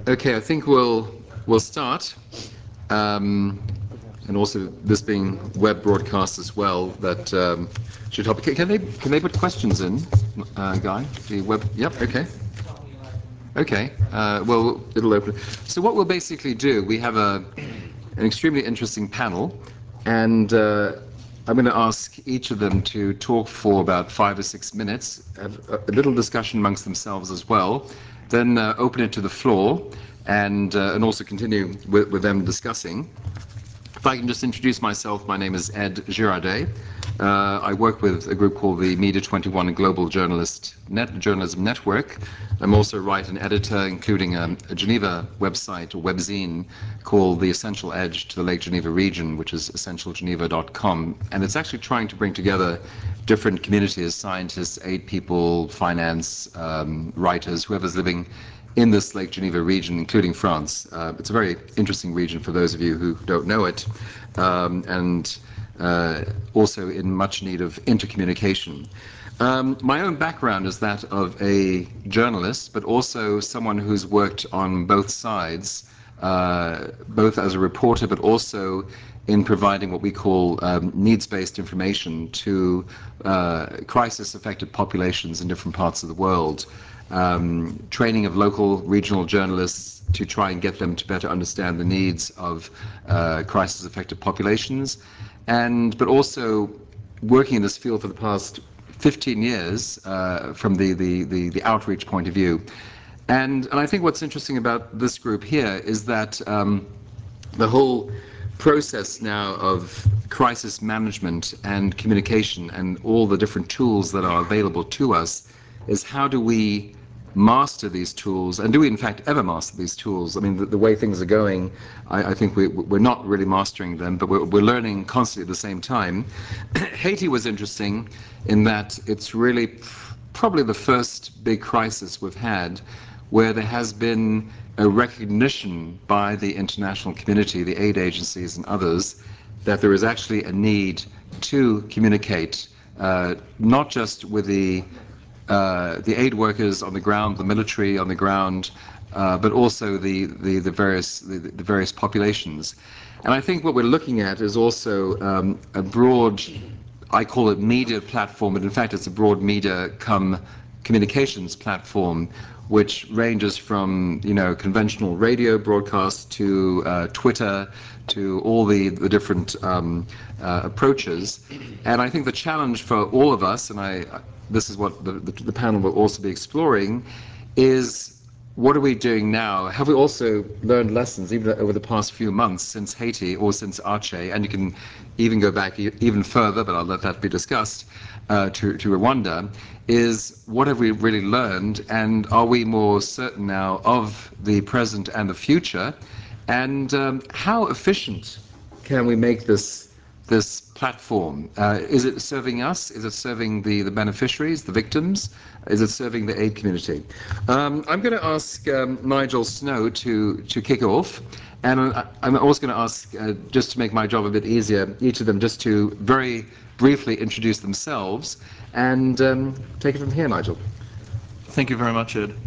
Okay, I think we'll start, and also this being web broadcast as well, that should help. Can they put questions in, Guy? The web. Yep. Okay. Okay. Well, it'll open. So what we'll basically do, we have an extremely interesting panel, and I'm going to ask each of them to talk for about 5 or 6 minutes, have a little discussion amongst themselves as well, then open it to the floor, and also continue with them discussing. If I can just introduce myself, my name is Ed Girardet. I work with a group called the Media 21 Global Journalism Network. I'm also writer and editor, including a Geneva website or webzine called The Essential Edge to the Lake Geneva Region, which is essentialgeneva.com. And it's actually trying to bring together different communities, scientists, aid people, finance, writers, whoever's living in this Lake Geneva region, including France. It's a very interesting region for those of you who don't know it, and also in much need of intercommunication. My own background is that of a journalist, but also someone who's worked on both sides, both as a reporter, but also in providing what we call needs-based information to crisis-affected populations in different parts of the world. Training of local regional journalists to try and get them to better understand the needs of crisis-affected populations, but also working in this field for the past 15 years from the outreach point of view. And I think what's interesting about this group here is that the whole process now of crisis management and communication and all the different tools that are available to us is how do we master these tools, and do we in fact ever master these tools? I mean, the way things are going, I think we're not really mastering them, but we're learning constantly at the same time. Haiti was interesting in that it's really probably the first big crisis we've had where there has been a recognition by the international community, the aid agencies and others, that there is actually a need to communicate, not just with the aid workers on the ground, the military on the ground, but also the various populations. And I think what we're looking at is also a broad, I call it media platform, but in fact it's a broad media come communications platform, which ranges from conventional radio broadcasts to Twitter, to all the different approaches. And I think the challenge for all of us, and this is what the panel will also be exploring, is what are we doing now? Have we also learned lessons even over the past few months since Haiti or since Aceh? And you can even go back even further, but I'll let that be discussed, to Rwanda, is what have we really learned, and are we more certain now of the present and the future? And how efficient can we make this platform? Is it serving us? Is it serving the beneficiaries, the victims? Is it serving the aid community? I'm going to ask Nigel Snow to kick off, and I'm also going to ask, just to make my job a bit easier, each of them just to very briefly introduce themselves, and take it from here, Nigel. Thank you very much, Ed.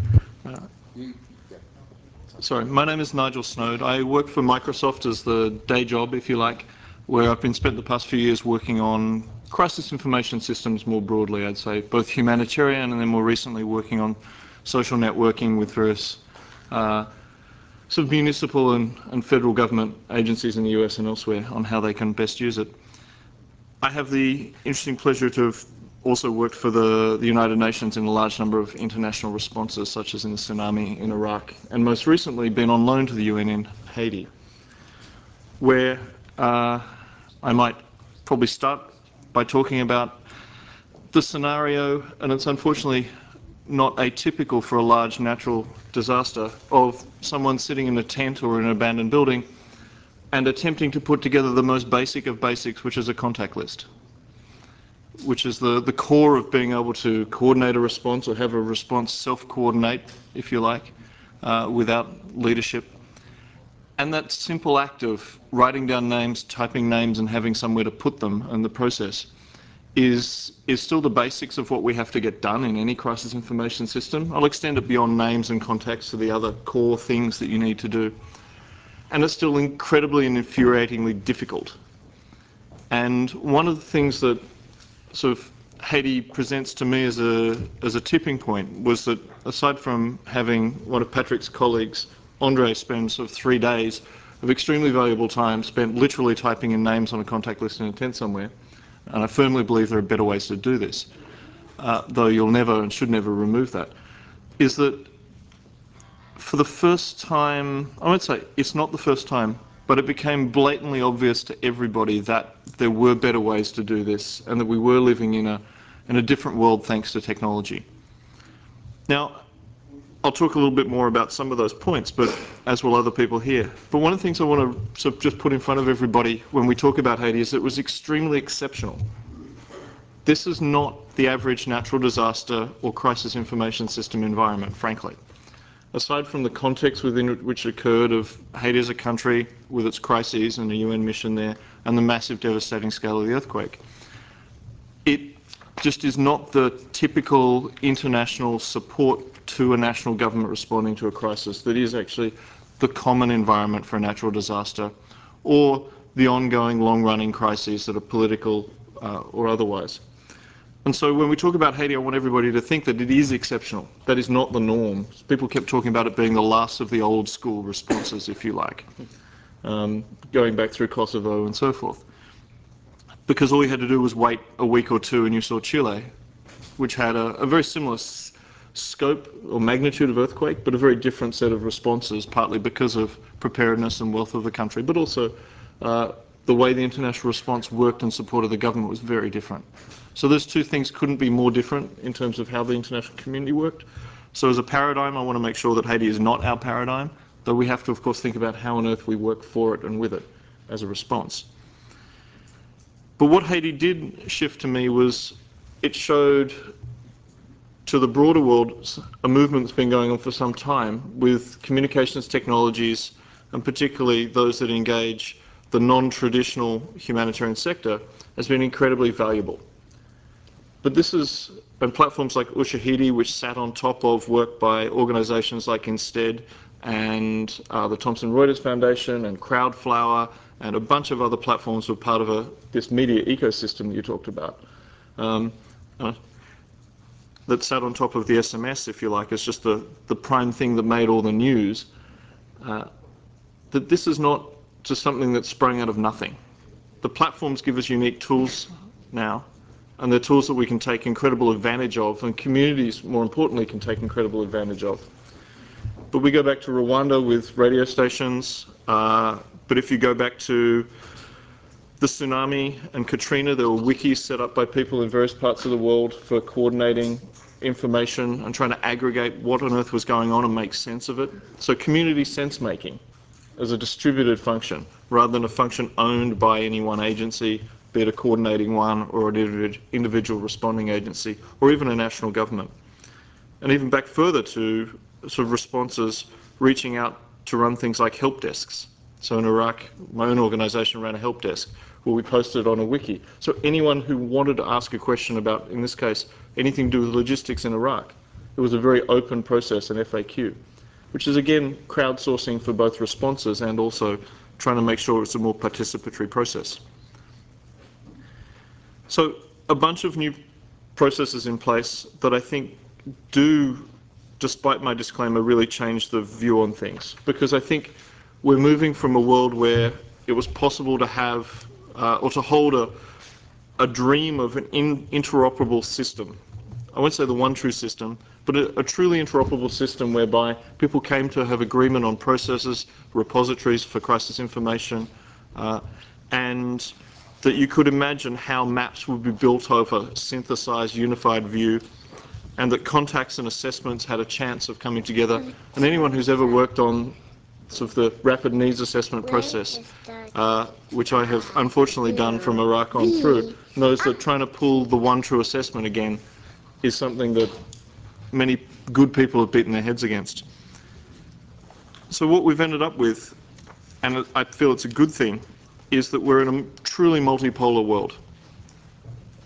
Sorry, my name is Nigel Snowd. I work for Microsoft as the day job, if you like, where I've been spent the past few years working on crisis information systems more broadly, I'd say, both humanitarian and then more recently working on social networking with various sort of municipal and federal government agencies in the US and elsewhere on how they can best use it. I have the interesting pleasure to have also worked for the United Nations in a large number of international responses, such as in the tsunami in Iraq, and most recently been on loan to the UN in Haiti, where I might probably start by talking about the scenario, and it's unfortunately not atypical for a large natural disaster, of someone sitting in a tent or in an abandoned building and attempting to put together the most basic of basics, which is a contact list, which is the core of being able to coordinate a response or have a response self-coordinate, if you like, without leadership. And that simple act of writing down names, typing names, and having somewhere to put them in the process is still the basics of what we have to get done in any crisis information system. I'll extend it beyond names and contacts to the other core things that you need to do. And it's still incredibly and infuriatingly difficult. And one of the things that sort of Haiti presents to me as a tipping point was that, aside from having one of Patrick's colleagues, Andre, spend sort of 3 days of extremely valuable time spent literally typing in names on a contact list in a tent somewhere, and I firmly believe there are better ways to do this, though you'll never and should never remove that, is that for the first time, I won't say it's not the first time, but it became blatantly obvious to everybody that there were better ways to do this and that we were living in a different world thanks to technology. Now, I'll talk a little bit more about some of those points, but as will other people here. But one of the things I want to sort of just put in front of everybody when we talk about Haiti is it was extremely exceptional. This is not the average natural disaster or crisis information system environment, frankly. Aside from the context within which it occurred of Haiti as a country with its crises and a UN mission there and the massive devastating scale of the earthquake, it just is not the typical international support to a national government responding to a crisis that is actually the common environment for a natural disaster or the ongoing long-running crises that are political or otherwise. And so when we talk about Haiti, I want everybody to think that it is exceptional. That is not the norm. People kept talking about it being the last of the old school responses, if you like, going back through Kosovo and so forth. Because all you had to do was wait a week or two and you saw Chile, which had a very similar scope or magnitude of earthquake, but a very different set of responses, partly because of preparedness and wealth of the country, but also the way the international response worked and supported the government was very different. So those two things couldn't be more different in terms of how the international community worked. So as a paradigm, I want to make sure that Haiti is not our paradigm, though we have to, of course, think about how on earth we work for it and with it as a response. But what Haiti did shift to me was it showed to the broader world a movement that's been going on for some time with communications technologies, and particularly those that engage the non-traditional humanitarian sector, has been incredibly valuable. But this is, and platforms like Ushahidi, which sat on top of work by organizations like Instead and the Thomson Reuters Foundation and Crowdflower and a bunch of other platforms were part of this media ecosystem that you talked about. That sat on top of the SMS, if you like, as just the prime thing that made all the news. That this is not just something that sprang out of nothing. The platforms give us unique tools now, and they're tools that we can take incredible advantage of, and communities, more importantly, can take incredible advantage of. But we go back to Rwanda with radio stations, but if you go back to the tsunami and Katrina, there were wikis set up by people in various parts of the world for coordinating information and trying to aggregate what on earth was going on and make sense of it. So community sense making as a distributed function rather than a function owned by any one agency, be it a coordinating one or an individual responding agency or even a national government. And even back further to sort of responses reaching out to run things like help desks. So in Iraq, my own organization ran a help desk where we posted on a wiki. So anyone who wanted to ask a question about, in this case, anything to do with logistics in Iraq, it was a very open process, an FAQ, which is again crowdsourcing for both responses and also trying to make sure it's a more participatory process. So a bunch of new processes in place that I think do, despite my disclaimer, really change the view on things. Because I think we're moving from a world where it was possible to have or to hold a dream of an interoperable system. I won't say the one true system, but a truly interoperable system whereby people came to have agreement on processes, repositories for crisis information, and that you could imagine how maps would be built over a synthesized, unified view, and that contacts and assessments had a chance of coming together. And anyone who's ever worked on sort of the rapid needs assessment process, which I have unfortunately done from Iraq on through, knows that trying to pull the one true assessment again is something that many good people have beaten their heads against. So what we've ended up with, and I feel it's a good thing, is that we're in a truly multipolar world.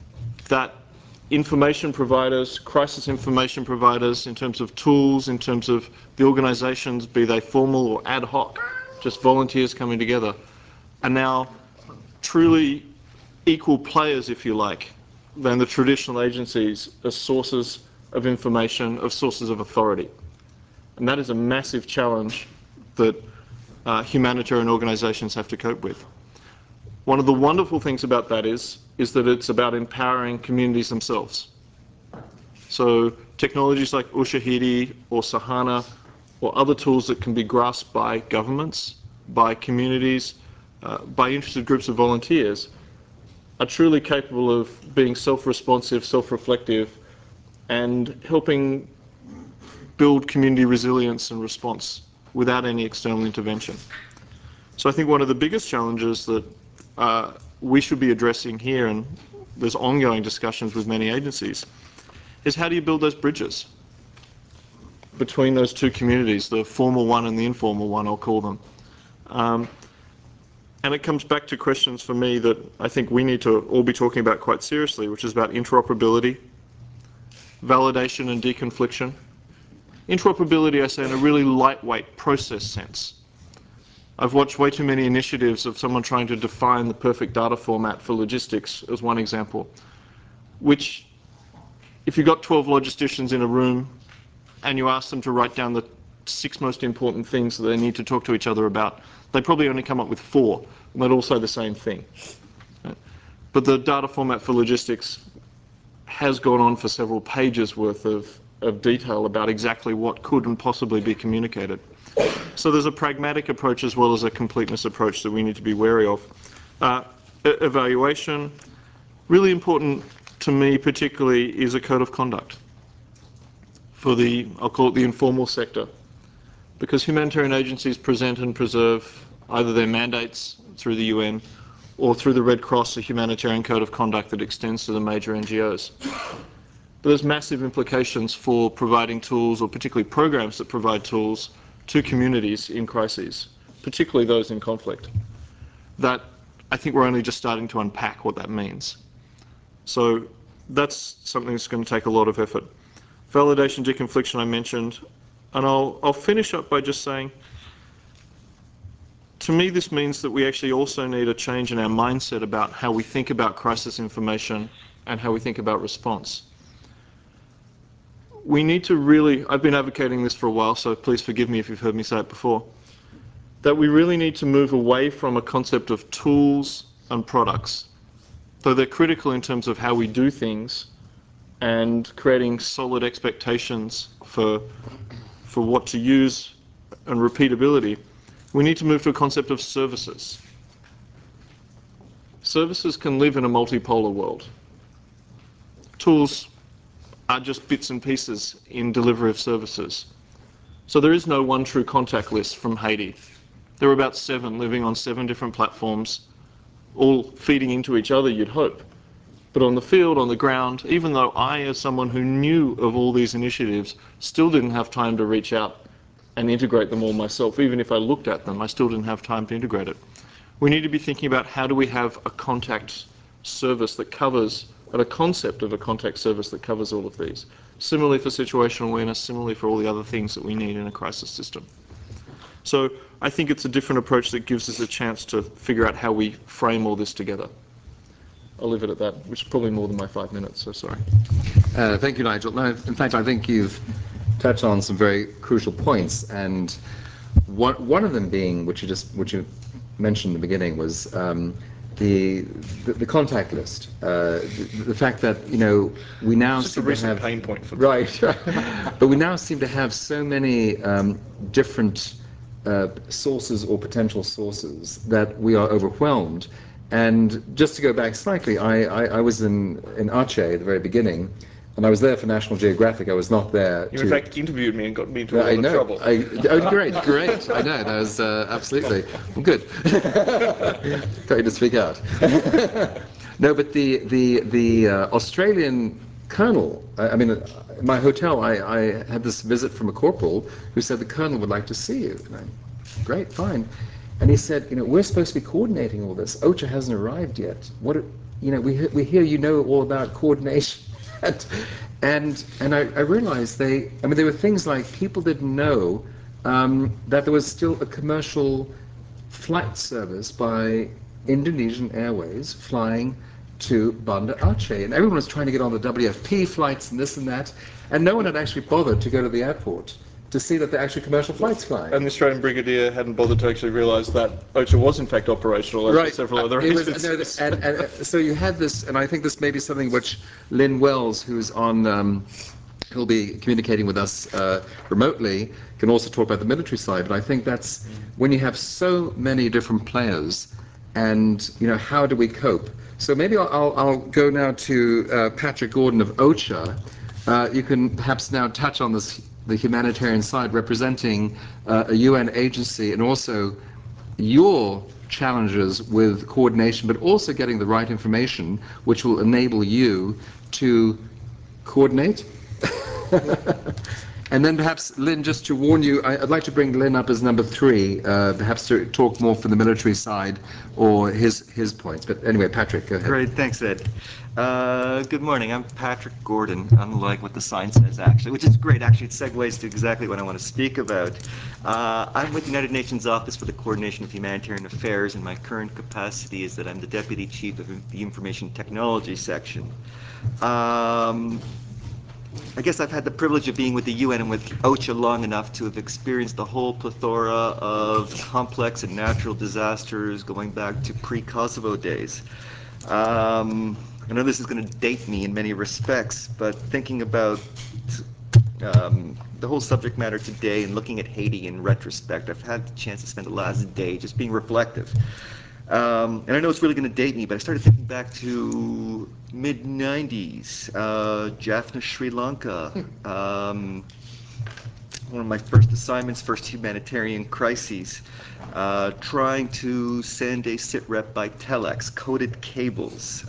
that information providers, crisis information providers, in terms of tools, in terms of the organisations, be they formal or ad hoc, just volunteers coming together, are now truly equal players, if you like, than the traditional agencies as sources of information, of sources of authority. And that is a massive challenge that humanitarian organisations have to cope with. One of the wonderful things about that is that it's about empowering communities themselves. So technologies like Ushahidi or Sahana or other tools that can be grasped by governments, by communities, by interested groups of volunteers are truly capable of being self-responsive, self-reflective, and helping build community resilience and response without any external intervention. So I think one of the biggest challenges that we should be addressing here, and there's ongoing discussions with many agencies, is how do you build those bridges between those two communities, the formal one and the informal one, I'll call them. And it comes back to questions for me that I think we need to all be talking about quite seriously, which is about interoperability, validation and deconfliction. Interoperability, I say, in a really lightweight process sense. I've watched way too many initiatives of someone trying to define the perfect data format for logistics as one example, which if you've got 12 logisticians in a room and you ask them to write down the 6 most important things that they need to talk to each other about, they probably only come up with 4, and they'd all say the same thing. But the data format for logistics has gone on for several pages worth of detail about exactly what could and possibly be communicated. So there's a pragmatic approach as well as a completeness approach that we need to be wary of. Evaluation, really important to me particularly, is a code of conduct for the, I'll call it the informal sector, because humanitarian agencies present and preserve either their mandates through the UN or through the Red Cross, a humanitarian code of conduct that extends to the major NGOs. But there's massive implications for providing tools, or particularly programs that provide tools to communities in crises, particularly those in conflict, that I think we're only just starting to unpack what that means. So that's something that's going to take a lot of effort. Validation, deconfliction I mentioned, and I'll finish up by just saying, to me this means that we actually also need a change in our mindset about how we think about crisis information and how we think about response. We need to really, I've been advocating this for a while, so please forgive me if you've heard me say it before, that we really need to move away from a concept of tools and products, though they're critical in terms of how we do things and creating solid expectations for what to use and repeatability. We need to move to a concept of services. Services can live in a multipolar world. Tools are just bits and pieces in delivery of services. So there is no one true contact list from Haiti. There are about 7 living on 7 different platforms, all feeding into each other, you'd hope. But on the field, on the ground, even though I, as someone who knew of all these initiatives, still didn't have time to reach out and integrate them all myself, even if I looked at them, I still didn't have time to integrate it. We need to be thinking about how do we have a contact service that covers, and a concept of a contact service that covers all of these. Similarly for situational awareness, similarly for all the other things that we need in a crisis system. So I think it's a different approach that gives us a chance to figure out how we frame all this together. I'll leave it at that, which is probably more than my 5 minutes, so sorry. Thank you, Nigel. No, in fact, I think you've touched on some very crucial points, and one of them being, which you mentioned in the beginning, was the contact list. The fact that we now seem to have pain point for right, but we now seem to have so many different sources or potential sources that we are overwhelmed. And just to go back slightly, I was in Aceh at the very beginning, and I was there for National Geographic. I was not there. You in fact interviewed me and got me into a lot of trouble. Oh, great! I know. That was absolutely well, good. Got you to speak out. No, but the Australian colonel. I mean, in my hotel, I had this visit from a corporal who said the colonel would like to see you. And great, fine. And he said, we're supposed to be coordinating all this. OCHA hasn't arrived yet. we hear all about coordination. And I realized there were things like people didn't know that there was still a commercial flight service by Indonesian Airways flying to Banda Aceh, and everyone was trying to get on the WFP flights and this and that, and no one had actually bothered to go to the airport to see that there are actually commercial flights flying. And the Australian Brigadier hadn't bothered to actually realise that OCHA was in fact operational, as right. were several other It was, agencies. and so you had this, and I think this may be something which Lynn Wells, who's on, who'll be communicating with us remotely, can also talk about the military side. But I think that's when you have so many different players, and how do we cope? So maybe I'll go now to Patrick Gordon of OCHA. You can perhaps now touch on this, the humanitarian side, representing a UN agency, and also your challenges with coordination, but also getting the right information, which will enable you to coordinate. And then perhaps, Lynn, just to warn you, I'd like to bring Lynn up as number 3, perhaps to talk more from the military side or his points. But anyway, Patrick, go ahead. Great, thanks, Ed. Good morning, I'm Patrick Gordon, unlike what the sign says, actually, which is great. Actually, it segues to exactly what I want to speak about. I'm with the United Nations Office for the Coordination of Humanitarian Affairs, and my current capacity is that I'm the Deputy Chief of the Information Technology Section. I guess I've had the privilege of being with the UN and with OCHA long enough to have experienced the whole plethora of complex and natural disasters going back to pre-Kosovo days. I know this is going to date me in many respects, but thinking about the whole subject matter today and looking at Haiti in retrospect, I've had the chance to spend the last day just being reflective. And I know it's really going to date me, but I started thinking back to mid-90s, Jaffna, Sri Lanka. One of my first assignments, first humanitarian crises, trying to send a sitrep by telex, coded cables.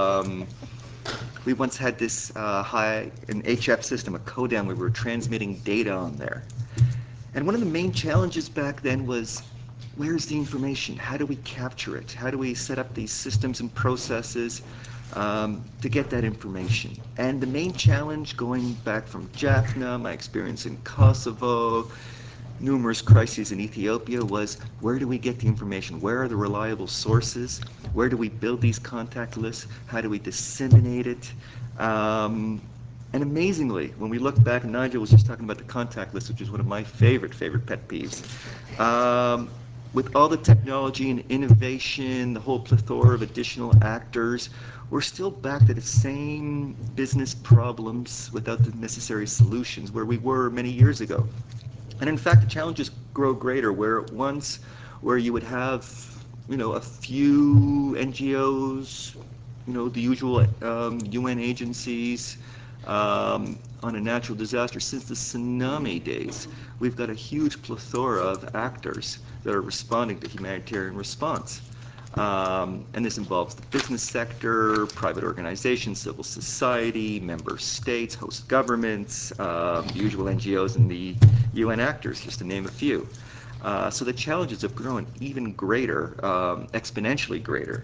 We once had this an HF system, a codem, where we were transmitting data on there. And one of the main challenges back then was, where's the information? How do we capture it? How do we set up these systems and processes to get that information? And the main challenge, going back from Jaffna, my experience in Kosovo, numerous crises in Ethiopia, was where do we get the information? Where are the reliable sources? Where do we build these contact lists? How do we disseminate it? And amazingly, when we look back, and Nigel was just talking about the contact list, which is one of my favorite pet peeves. With all the technology and innovation, the whole plethora of additional actors, we're still back to the same business problems without the necessary solutions where we were many years ago. And in fact, the challenges grow greater, where once where you would have, a few NGOs, the usual UN agencies, on a natural disaster. Since the tsunami days, we've got a huge plethora of actors that are responding to humanitarian response. And this involves the business sector, private organizations, civil society, member states, host governments, the usual NGOs and the UN actors, just to name a few. So the challenges have grown even greater, exponentially greater.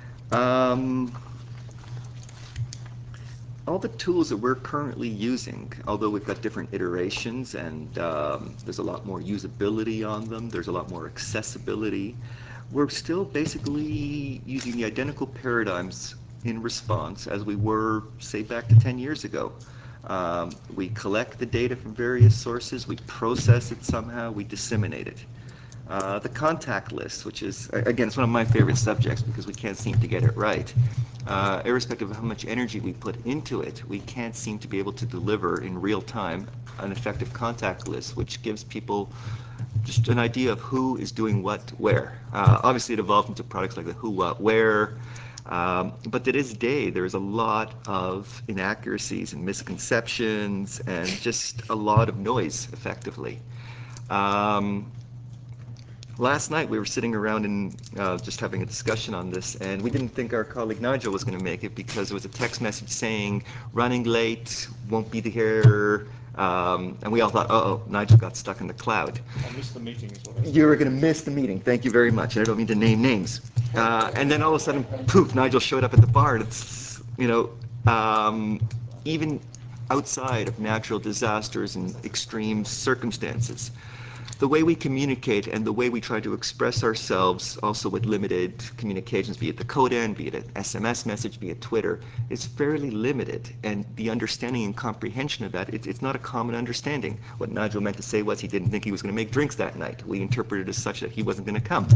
All the tools that we're currently using, although we've got different iterations and there's a lot more usability on them, there's a lot more accessibility, we're still basically using the identical paradigms in response as we were, say, back to 10 years ago. We collect the data from various sources, we process it somehow, we disseminate it. The contact list, which is, again, it's one of my favorite subjects because we can't seem to get it right. Irrespective of how much energy we put into it, we can't seem to be able to deliver in real time an effective contact list, which gives people just an idea of who is doing what where. Obviously, it evolved into products like the who, what, where. But to this day, there's a lot of inaccuracies and misconceptions and just a lot of noise, effectively. Last night we were sitting around and just having a discussion on this, and we didn't think our colleague Nigel was going to make it because there was a text message saying, running late, won't be here, and we all thought, uh-oh, Nigel got stuck in the cloud. I missed the meeting as well. You were going to miss the meeting. Thank you very much. I don't mean to name names. And then all of a sudden, poof, Nigel showed up at the bar. And it's, even outside of natural disasters and extreme circumstances, the way we communicate and the way we try to express ourselves, also with limited communications, be it the code end, be it an SMS message, be it Twitter, is fairly limited. And the understanding and comprehension of that, it's not a common understanding. What Nigel meant to say was he didn't think he was going to make drinks that night. We interpreted it as such that he wasn't going to come.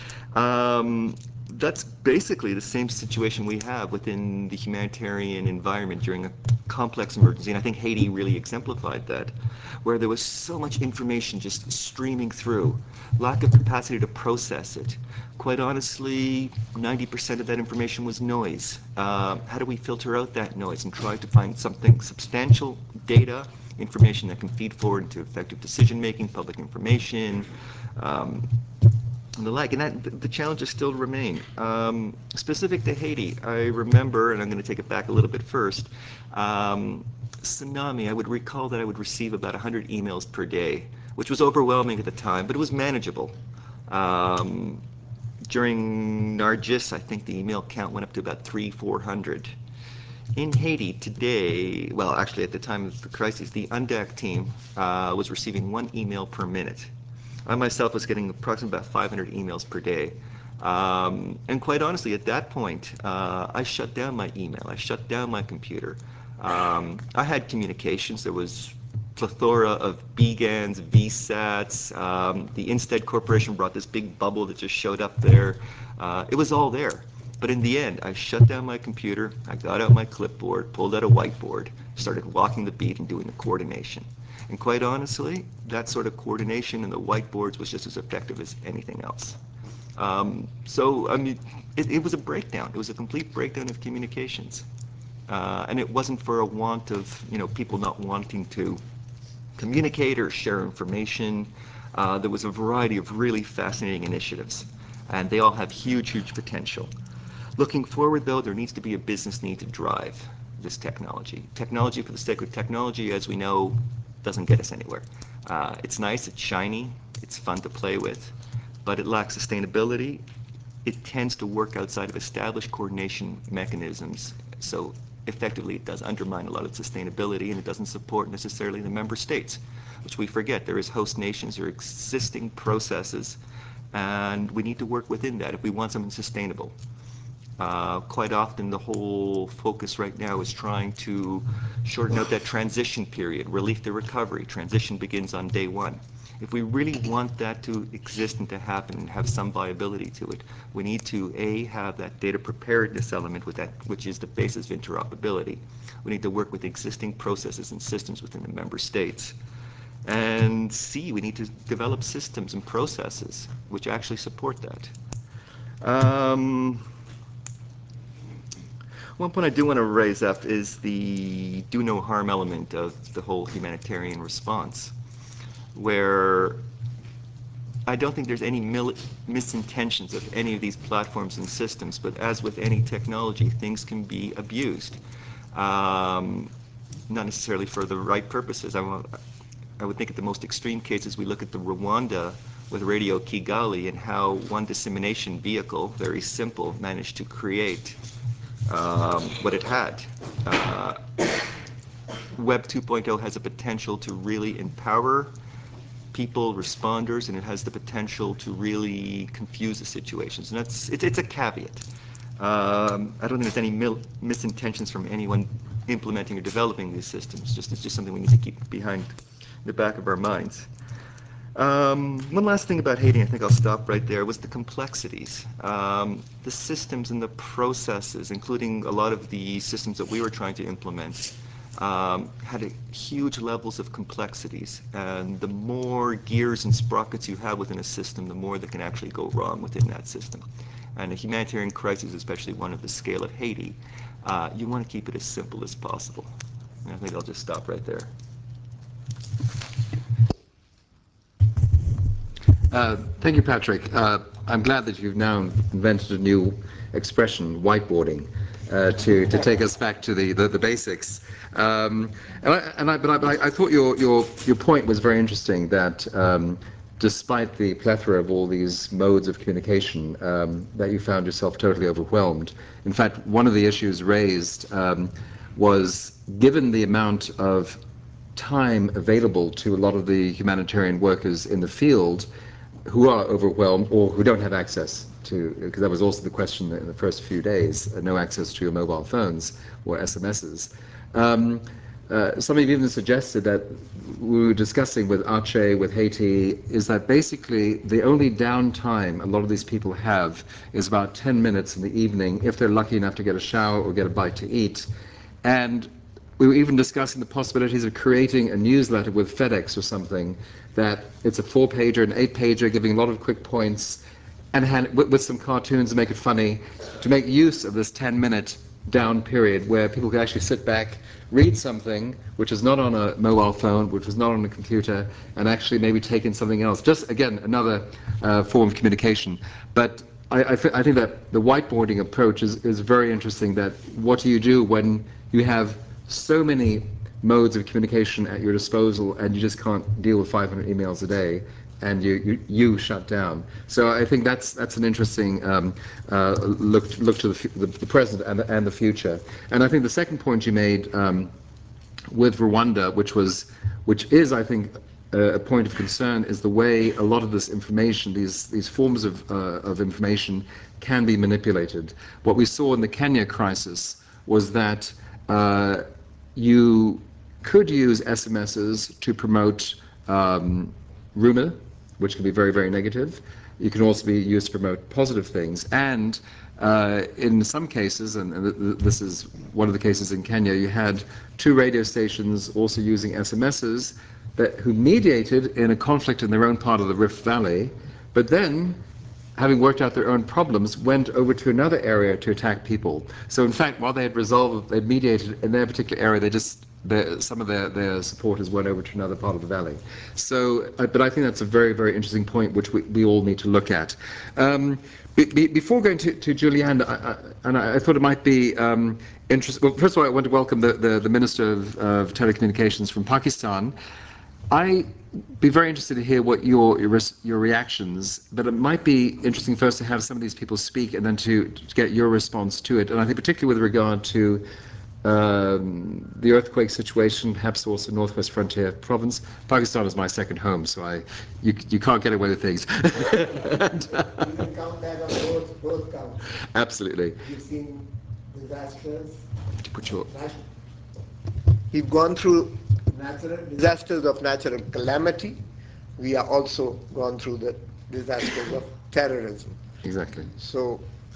That's basically the same situation we have within the humanitarian environment during a complex emergency, and I think Haiti really exemplified that, where there was so much information just streaming through, lack of capacity to process it. Quite honestly, 90% of that information was noise. How do we filter out that noise and try to find something substantial, data, information that can feed forward into effective decision making, public information, and the like, and the challenges still remain. Specific to Haiti, I remember, and I'm going to take it back a little bit first, tsunami, I would recall that I would receive about 100 emails per day, which was overwhelming at the time, but it was manageable. During Nargis, I think the email count went up to about 300-400. In Haiti today, well, actually at the time of the crisis, the UNDAC team was receiving 1 email per minute. I myself was getting approximately about 500 emails per day. And quite honestly, at that point, I shut down my email. I shut down my computer. I had communications. There was plethora of BGANs, VSATs. The Instead Corporation brought this big bubble that just showed up there. It was all there. But in the end, I shut down my computer. I got out my clipboard, pulled out a whiteboard, started walking the beat and doing the coordination. And quite honestly, that sort of coordination in the whiteboards was just as effective as anything else. So, I mean, it was a breakdown. It was a complete breakdown of communications. And it wasn't for a want of, people not wanting to communicate or share information. There was a variety of really fascinating initiatives, and they all have huge, huge potential. Looking forward, though, there needs to be a business need to drive this technology. Technology for the sake of technology, as we know, doesn't get us anywhere. It's nice, it's shiny, it's fun to play with, but it lacks sustainability. It tends to work outside of established coordination mechanisms, so effectively it does undermine a lot of sustainability, and it doesn't support necessarily the member states, which we forget. There is host nations, there are existing processes, and we need to work within that if we want something sustainable. Quite often the whole focus right now is trying to shorten out that transition period, relief to recovery. Transition begins on day 1. If we really want that to exist and to happen and have some viability to it, we need to A, have that data preparedness element with that, which is the basis of interoperability. We need to work with existing processes and systems within the member states. And C, we need to develop systems and processes which actually support that. One point I do want to raise up is the do no harm element of the whole humanitarian response, where I don't think there's any misintentions of any of these platforms and systems, but as with any technology, things can be abused, not necessarily for the right purposes. I would think at the most extreme cases, we look at the Rwanda with Radio Kigali and how one dissemination vehicle, very simple, managed to create what it had. Web 2.0 has a potential to really empower people, responders, and it has the potential to really confuse the situations. And it's a caveat. I don't think there's any misintentions from anyone implementing or developing these systems. It's just something we need to keep behind the back of our minds. One last thing about Haiti, I think I'll stop right there, was the complexities. The systems and the processes, including a lot of the systems that we were trying to implement, had huge levels of complexities. And the more gears and sprockets you have within a system, the more that can actually go wrong within that system. And a humanitarian crisis, especially one of the scale of Haiti, you want to keep it as simple as possible. And I think I'll just stop right there. Thank you, Patrick. I'm glad that you've now invented a new expression, whiteboarding, to take us back to the basics. But I thought your point was very interesting, that despite the plethora of all these modes of communication, that you found yourself totally overwhelmed. In fact, one of the issues raised was, given the amount of time available to a lot of the humanitarian workers in the field who are overwhelmed or who don't have access to, because that was also the question in the first few days, no access to your mobile phones or SMSs. Some have even suggested that we were discussing with Aceh, with Haiti, is that basically the only downtime a lot of these people have is about 10 minutes in the evening if they're lucky enough to get a shower or get a bite to eat. And we were even discussing the possibilities of creating a newsletter with FedEx or something, that it's a 4-pager, an 8-pager, giving a lot of quick points, and with some cartoons to make it funny, to make use of this 10-minute down period where people can actually sit back, read something which is not on a mobile phone, which is not on a computer, and actually maybe take in something else. Just, again, another form of communication. But I think that the whiteboarding approach is very interesting, that what do you do when you have so many modes of communication at your disposal and you just can't deal with 500 emails a day, and you shut down. So I think that's an interesting look to the present and the future. And I think the second point you made with Rwanda, which is I think a point of concern, is the way a lot of this information, these forms of information, can be manipulated. What we saw in the Kenya crisis was that you could use SMSs to promote rumor, which can be very, very negative. You can also be used to promote positive things. And in some cases, and this is one of the cases in Kenya, you had 2 radio stations also using SMSs who mediated in a conflict in their own part of the Rift Valley, but then, having worked out their own problems, went over to another area to attack people. So in fact, while they had resolved, they'd mediated in their particular area, some of their supporters went over to another part of the valley. So, but I think that's a very, very interesting point which we all need to look at. Before going to Julianne, I thought it might be interesting. Well, first of all, I want to welcome the Minister of Telecommunications from Pakistan. I'd be very interested to hear what your reactions, but it might be interesting first to have some of these people speak and then to get your response to it. And I think particularly with regard to the earthquake situation, perhaps also Northwest Frontier Province. Pakistan is my second home, so you can't get away with things. And, you can count that on both counts. Absolutely. You've seen disasters. Put your... We've gone through disasters of natural calamity. We are also gone through the disasters of terrorism. Exactly. So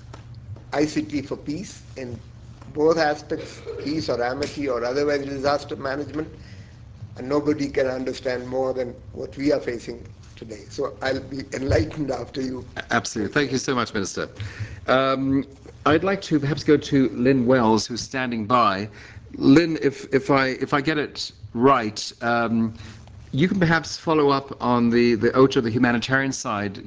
ICT for peace in both aspects, peace or amity or otherwise disaster management, and nobody can understand more than what we are facing today. So I'll be enlightened after you. Absolutely. Thank you so much, Minister. I'd like to perhaps go to Lynn Wells, who's standing by. Lynn, if I get it right, you can perhaps follow up on the OCHA, the humanitarian side.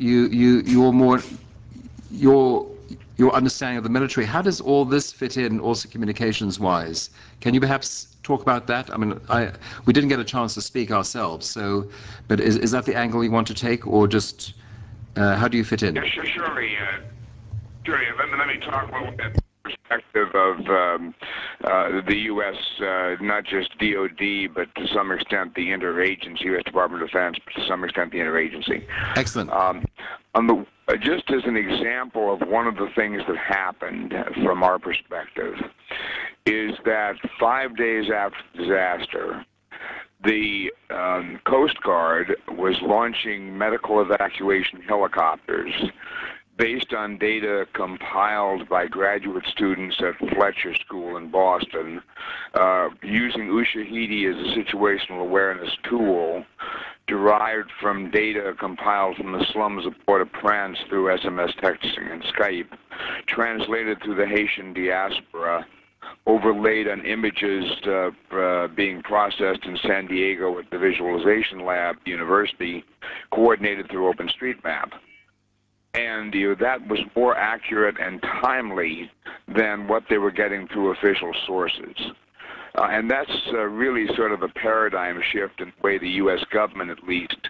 Your understanding of the military. How does all this fit in, also communications-wise? Can you perhaps talk about that? I mean, we didn't get a chance to speak ourselves, so, but is that the angle you want to take, or just how do you fit in? Yeah, surely. Let me talk a little bit perspective of the U.S., not just DOD, but to some extent the interagency, U.S. Department of Defense, but to some extent the interagency. Excellent. Just as an example of one of the things that happened from our perspective is that 5 days after the disaster, the Coast Guard was launching medical evacuation helicopters based on data compiled by graduate students at Fletcher School in Boston, using Ushahidi as a situational awareness tool derived from data compiled from the slums of Port-au-Prince through SMS texting and Skype, translated through the Haitian diaspora, overlaid on images being processed in San Diego at the Visualization Lab University, coordinated through OpenStreetMap. And that was more accurate and timely than what they were getting through official sources. And that's really sort of a paradigm shift in the way the U.S. government, at least,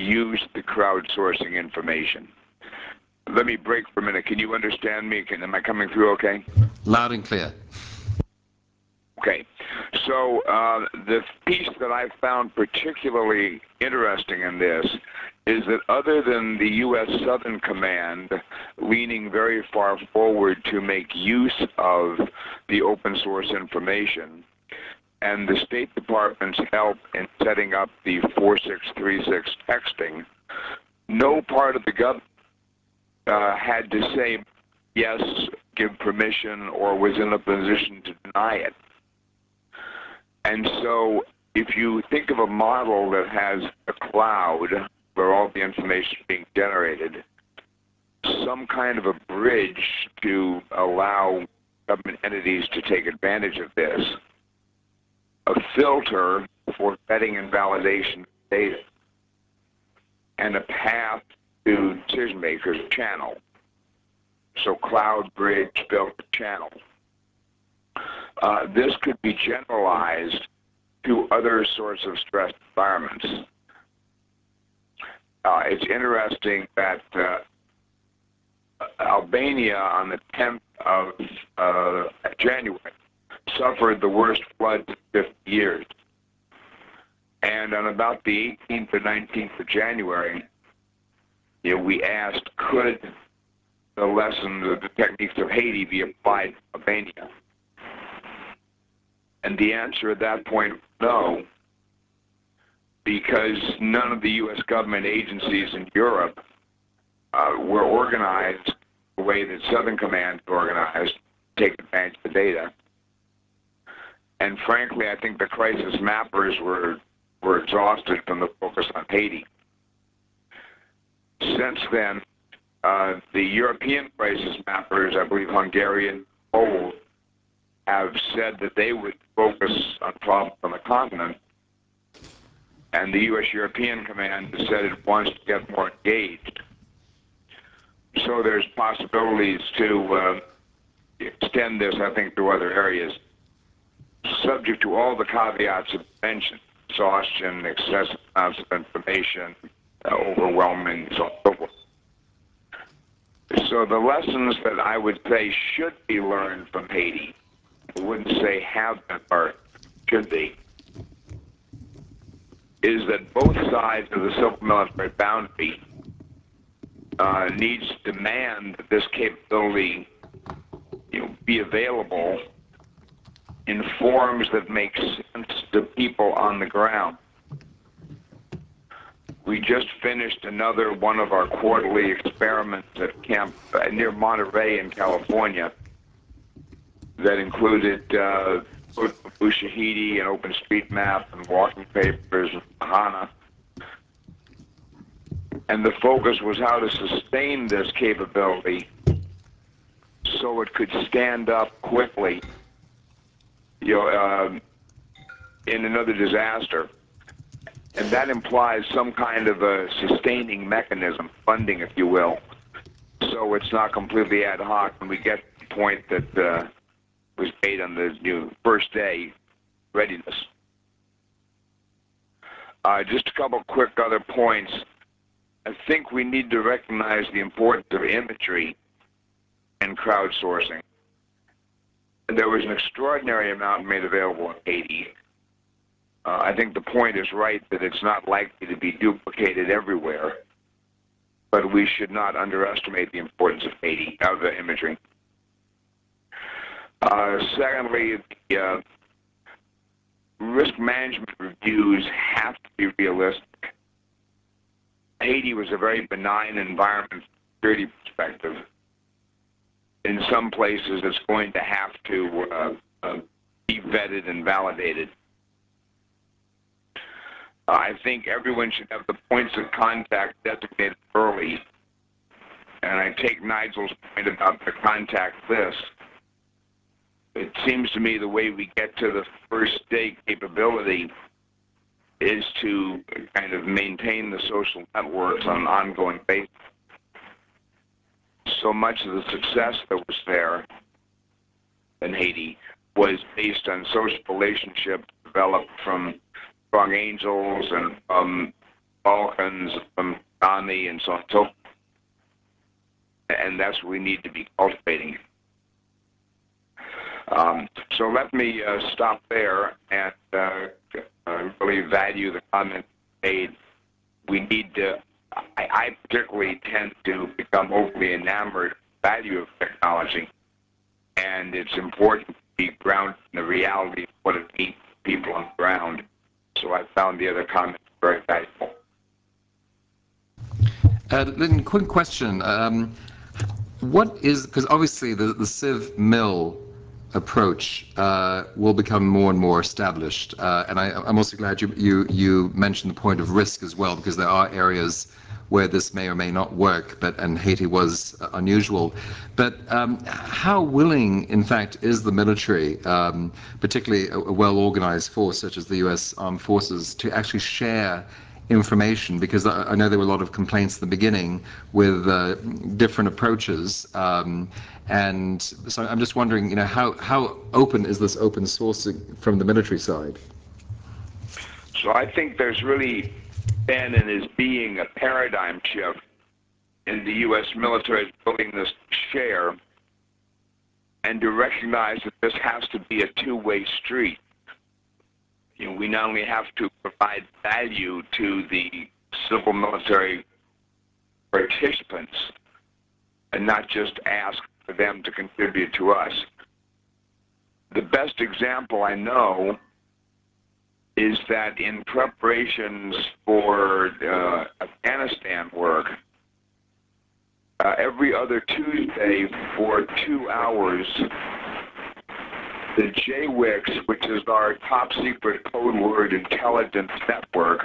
use the crowdsourcing information. Let me break for a minute. Can you understand me? Am I coming through okay? Loud and clear. Okay. So the piece that I found particularly interesting in this is that other than the U.S. Southern Command leaning very far forward to make use of the open source information, and the State Department's help in setting up the 4636 texting, no part of the government had to say yes, give permission, or was in a position to deny it. And so if you think of a model that has a cloud where all the information is being generated, some kind of a bridge to allow government entities to take advantage of this, a filter for vetting and validation of data, and a path to decision makers channel. So cloud, bridge, filter, channel. This could be generalized to other sorts of stressed environments. It's interesting that Albania on the 10th of January suffered the worst floods in 50 years. And on about the 18th or 19th of January, we asked, could the lessons of the techniques of Haiti be applied to Albania? And the answer at that point was no, because none of the U.S. government agencies in Europe were organized the way that Southern Command is organized to take advantage of the data. And frankly, I think the crisis mappers were exhausted from the focus on Haiti. Since then, the European crisis mappers, I believe Hungarian, Poland, have said that they would focus on problems on the continent, and the U.S. European Command has said it wants to get more engaged. So there's possibilities to extend this, I think, to other areas, subject to all the caveats of mentioned: exhaustion, excessive amounts of information, overwhelming, so on and so forth. So the lessons that I would say should be learned from Haiti, I wouldn't say have been learned, should be, is that both sides of the civil military boundary needs to demand that this capability be available in forms that make sense to people on the ground. We just finished another one of our quarterly experiments at camp near Monterey in California that included Ushahidi and OpenStreetMap and walking papers and HANA. And the focus was how to sustain this capability so it could stand up quickly in another disaster. And that implies some kind of a sustaining mechanism, funding, if you will, so it's not completely ad hoc when we get to the point that was made on the first day readiness. Just a couple quick other points. I think we need to recognize the importance of imagery in crowdsourcing. There was an extraordinary amount made available in Haiti. I think the point is right that it's not likely to be duplicated everywhere, but we should not underestimate the importance of Haiti, of the imagery. Secondly, the risk management reviews have to be realistic. Haiti was a very benign environment from a security perspective. In some places, it's going to have to be vetted and validated. I think everyone should have the points of contact designated early. And I take Nigel's point about the contact list. It seems to me the way we get to the first day capability is to kind of maintain the social networks on an ongoing basis. So much of the success that was there in Haiti was based on social relationships developed from strong angels and Balkans, from Ghani, and so on and so forth. And that's what we need to be cultivating. So let me stop there, and really value the comments made. We need to, I particularly tend to become overly enamored with the value of technology, and it's important to be grounded in the reality of what it means to people on the ground. So I found the other comments very valuable. Lynn, quick question. What is, because obviously the Civ Mill approach will become more and more established, and I'm also glad you mentioned the point of risk as well, because there are areas where this may or may not work, and Haiti was unusual. But how willing, in fact, is the military, particularly a well-organized force such as the U.S. Armed Forces, to actually share information? Because I know there were a lot of complaints at the beginning with different approaches, and so I'm just wondering, how open is this open sourcing from the military side? So I think there's really been and is being a paradigm shift in the U.S. military's willingness to share and to recognize that this has to be a two-way street. We not only have to provide value to the civil military participants and not just ask for them to contribute to us. The best example I know is that in preparations for Afghanistan work, every other Tuesday for 2 hours, the JWICS, which is our top secret code word intelligence network,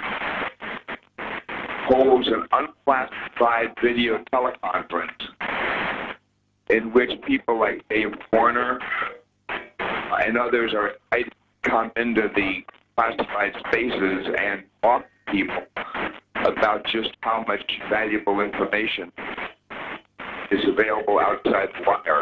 holds an unclassified video teleconference in which people like Dave Warner and others are invited to come into the classified spaces and talk to people about just how much valuable information is available outside the wire.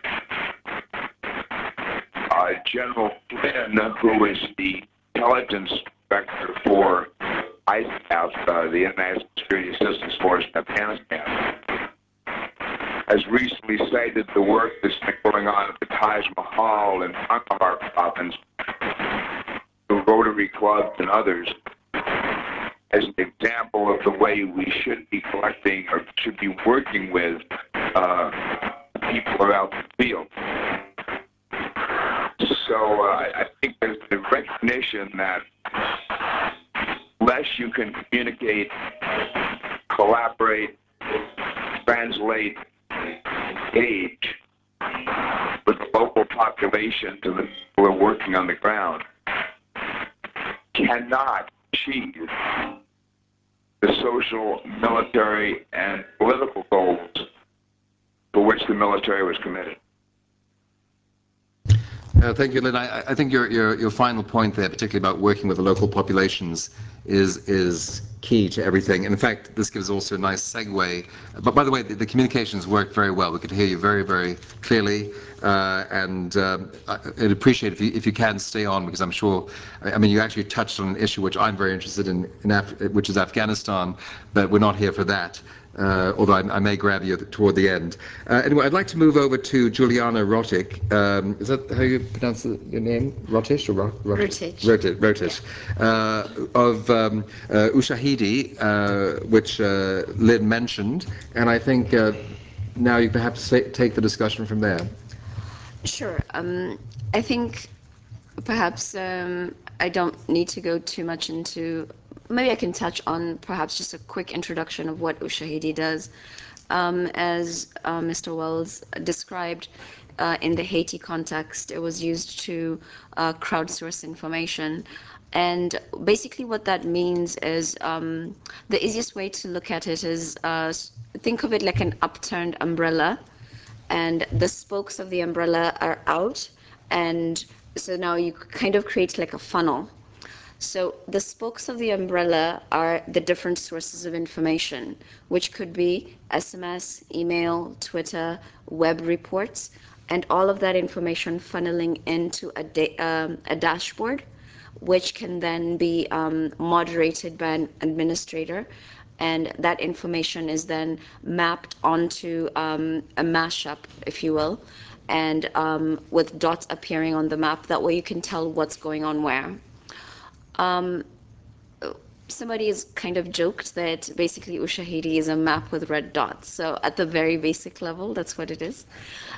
General Flynn, who is the intelligence director for ISAF, the International Security Assistance Force in Afghanistan, has recently cited the work that's been going on at the Taj Mahal in Kandahar province, the Rotary clubs and others, as an example of the way we should be collecting or should be working with people around the field. So I think there's the recognition that less you can communicate, collaborate, translate, engage with the local population to the people who are working on the ground, cannot achieve the social, military, and political goals for which the military was committed. Thank you, Lynn. I think your final point there, particularly about working with the local populations, is key to everything. And in fact, this gives also a nice segue. But by the way, the communications worked very well. We could hear you very, very clearly. And I'd appreciate if you can stay on, because I'm sure, I mean, you actually touched on an issue which I'm very interested in which is Afghanistan, but we're not here for that. Although I may grab you toward the end. Anyway, I'd like to move over to Juliana Rotic. Is that how you pronounce your name? Rotish or Rotic? Rotic. Of Ushahidi, which Lynn mentioned. And I think now you perhaps take the discussion from there. Sure. I think perhaps I don't need to go too much into. Maybe I can touch on perhaps just a quick introduction of what Ushahidi does. As Mr. Wells described, in the Haiti context, it was used to crowdsource information. And basically what that means is the easiest way to look at it is think of it like an upturned umbrella, and the spokes of the umbrella are out. And so now you kind of create like a funnel. So the spokes of the umbrella are the different sources of information, which could be SMS, email, Twitter, web reports, and all of that information funneling into a dashboard which can then be moderated by an administrator, and that information is then mapped onto a mashup, if you will, and with dots appearing on the map. That way you can tell what's going on where. Somebody has kind of joked that basically Ushahidi is a map with red dots. So at the very basic level, that's what it is.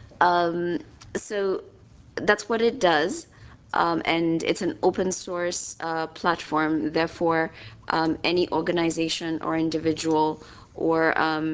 So that's what it does. And it's an open source platform. Therefore, any organization or individual or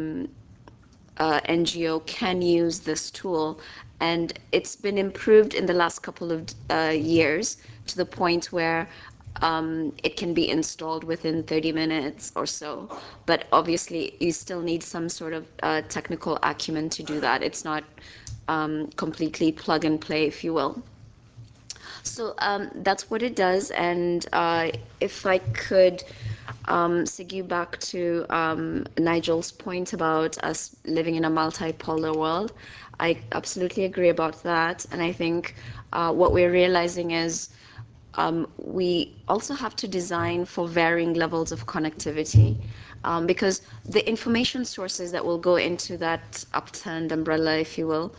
NGO can use this tool. And it's been improved in the last couple of years to the point where it can be installed within 30 minutes or so. But obviously, you still need some sort of technical acumen to do that. It's not completely plug and play, if you will. So that's what it does. And if I could segue back to Nigel's point about us living in a multipolar world, I absolutely agree about that. And I think what we're realizing is we also have to design for varying levels of connectivity, because the information sources that will go into that upturned umbrella, if you will,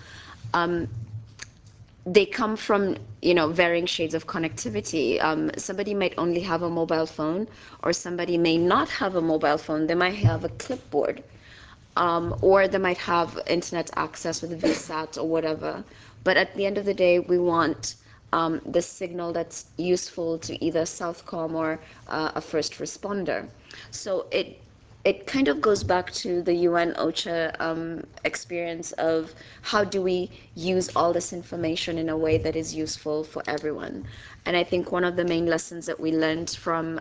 they come from, varying shades of connectivity. Somebody might only have a mobile phone, or somebody may not have a mobile phone. They might have a clipboard, or they might have internet access with VSAT or whatever. But at the end of the day, we want the signal that's useful to either Southcom or a first responder. So it kind of goes back to the UN OCHA experience of how do we use all this information in a way that is useful for everyone. And I think one of the main lessons that we learned from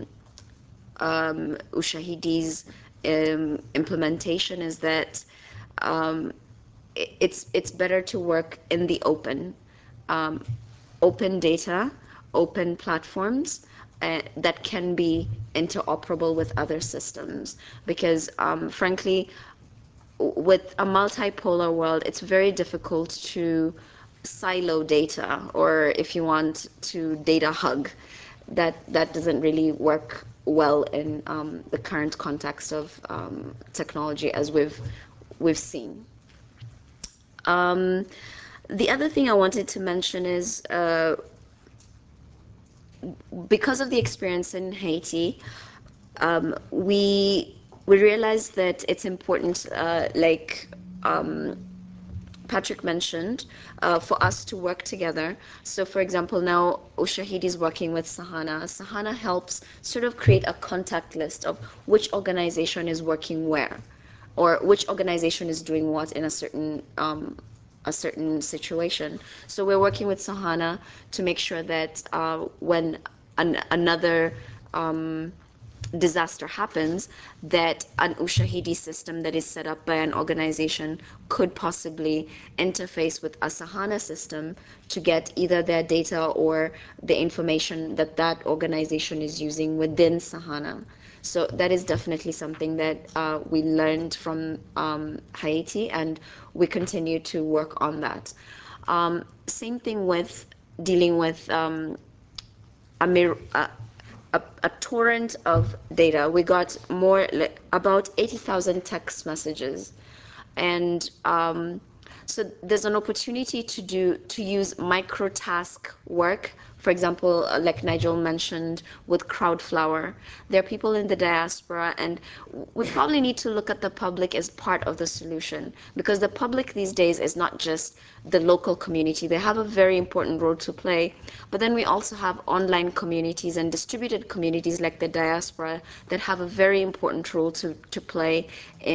Ushahidi's implementation is that it's better to work in the open. Open data, open platforms that can be interoperable with other systems. Because frankly, with a multipolar world, it's very difficult to silo data, or if you want to data hug. That doesn't really work well in the current context of technology as we've seen. The other thing I wanted to mention is because of the experience in Haiti, we realized that it's important, like Patrick mentioned, for us to work together. So, for example, now Ushahidi is working with Sahana. Sahana helps sort of create a contact list of which organization is working where, or which organization is doing what in a certain situation. So we're working with Sahana to make sure that when another disaster happens, that an Ushahidi system that is set up by an organization could possibly interface with a Sahana system to get either their data or the information that that organization is using within Sahana. So that is definitely something that we learned from Haiti, and we continue to work on that. Same thing with dealing with a torrent of data. We got about 80,000 text messages, and so there's an opportunity to use micro task work. For example, like Nigel mentioned with Crowdflower, there are people in the diaspora, and we probably need to look at the public as part of the solution, because the public these days is not just the local community. They have a very important role to play, but then we also have online communities and distributed communities like the diaspora that have a very important role to play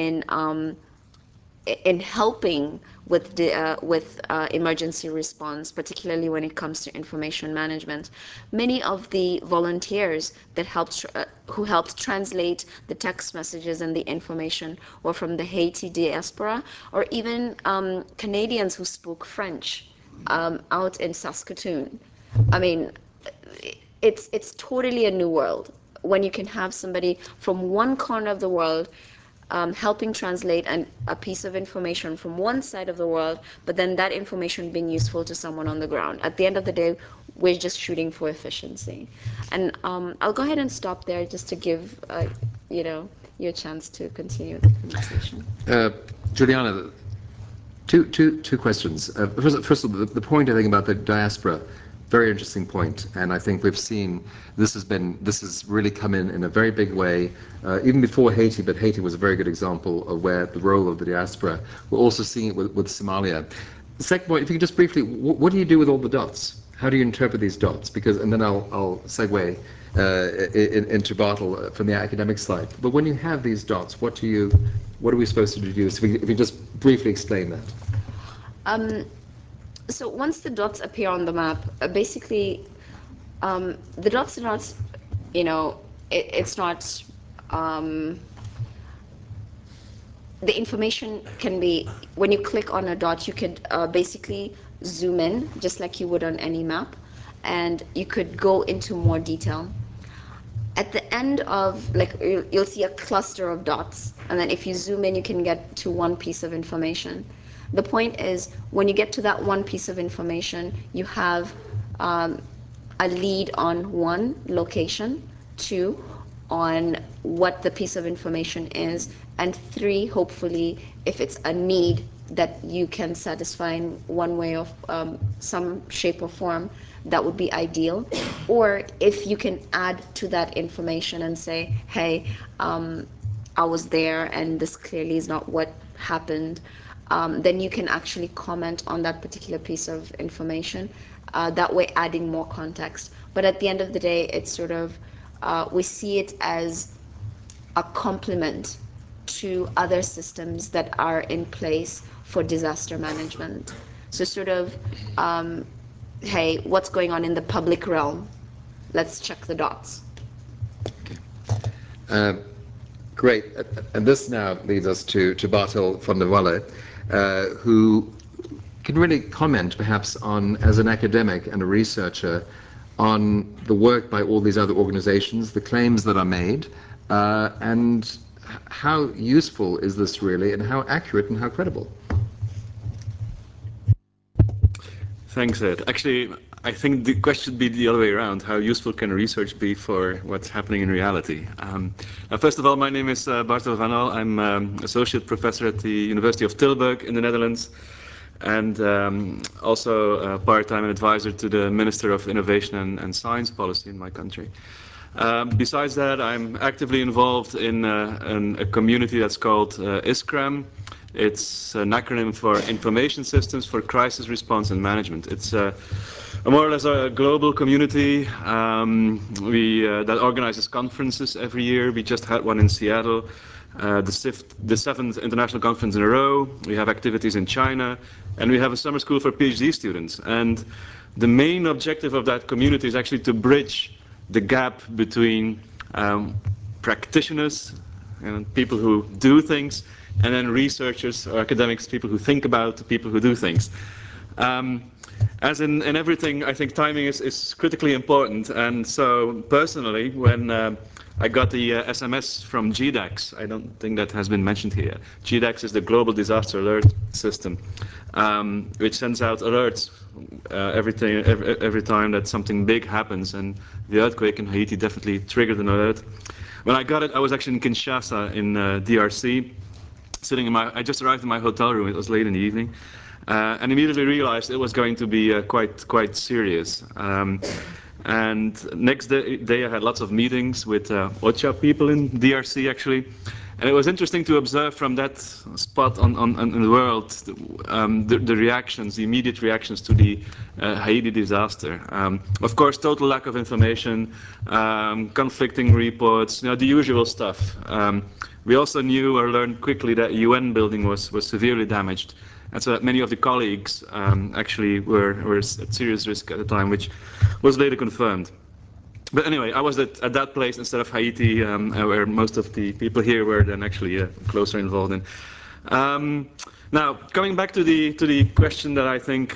in helping with emergency response, particularly when it comes to information management. Many of the volunteers that who helped translate the text messages and the information were from the Haiti diaspora, or even Canadians who spoke French out in Saskatoon. I mean, it's totally a new world when you can have somebody from one corner of the world helping translate a piece of information from one side of the world, but then that information being useful to someone on the ground. At the end of the day, we're just shooting for efficiency. And I'll go ahead and stop there just to give you know, you a chance to continue the conversation. Juliana, two questions. First of all, the point I think about the diaspora, very interesting point, and I think we've seen this has really come in a very big way, even before Haiti, but Haiti was a very good example of where the role of the diaspora. We're also seeing it with Somalia. The second point, if you could just briefly, what do you do with all the dots? How do you interpret these dots? Because, and then I'll segue into Bartel from the academic side. But when you have these dots, what are we supposed to deduce? If you just briefly explain that. So once the dots appear on the map, basically, the dots are not, you know, it's not, the information can be, when you click on a dot, you could basically zoom in, just like you would on any map, and you could go into more detail. At the end of, like, you'll see a cluster of dots, and then if you zoom in, you can get to one piece of information. The point is, when you get to that one piece of information, you have a lead on one, location, two, on what the piece of information is, and three, hopefully, if it's a need that you can satisfy in one way of some shape or form, that would be ideal. Or if you can add to that information and say, hey, I was there and this clearly is not what happened, then you can actually comment on that particular piece of information, that way adding more context. But at the end of the day, it's sort of, we see it as a complement to other systems that are in place for disaster management. So sort of, hey, what's going on in the public realm? Let's check the dots. Okay. Great. And this now leads us to Bartel van der Walle, who can really comment perhaps on, as an academic and a researcher, on the work by all these other organizations, the claims that are made, and how useful is this really, and how accurate and how credible? Thanks, Ed. Actually, I think the question should be the other way around. How useful can research be for what's happening in reality? First of all, my name is Bartel van Al. I'm associate professor at the University of Tilburg in the Netherlands, and also part-time advisor to the Minister of Innovation and Science Policy in my country. Besides that, I'm actively involved in a community that's called ISCRAM. It's an acronym for Information Systems for Crisis Response and Management. It's more or less a global community that organizes conferences every year. We just had one in Seattle, the seventh international conference in a row. We have activities in China, and we have a summer school for PhD students. And the main objective of that community is actually to bridge the gap between practitioners and people who do things, and then researchers or academics, people who think about people who do things. As in everything, I think timing is critically important. And so personally, when I got the SMS from GDAX, I don't think that has been mentioned here. GDAX is the Global Disaster Alert System, which sends out alerts every time that something big happens, and the earthquake in Haiti definitely triggered an alert. When I got it, I was actually in Kinshasa in DRC, sitting in I just arrived in my hotel room. It was late in the evening, and immediately realized it was going to be quite serious. And next day I had lots of meetings with OCHA people in DRC actually, and it was interesting to observe from that spot in the world the reactions, the immediate reactions to the Haiti disaster. Of course, total lack of information, conflicting reports, the usual stuff. We also knew or learned quickly that UN building was severely damaged, and so that many of the colleagues actually were at serious risk at the time, which was later confirmed. But anyway, I was at that place instead of Haiti, where most of the people here were then actually closer involved in. Now, coming back to the question that I think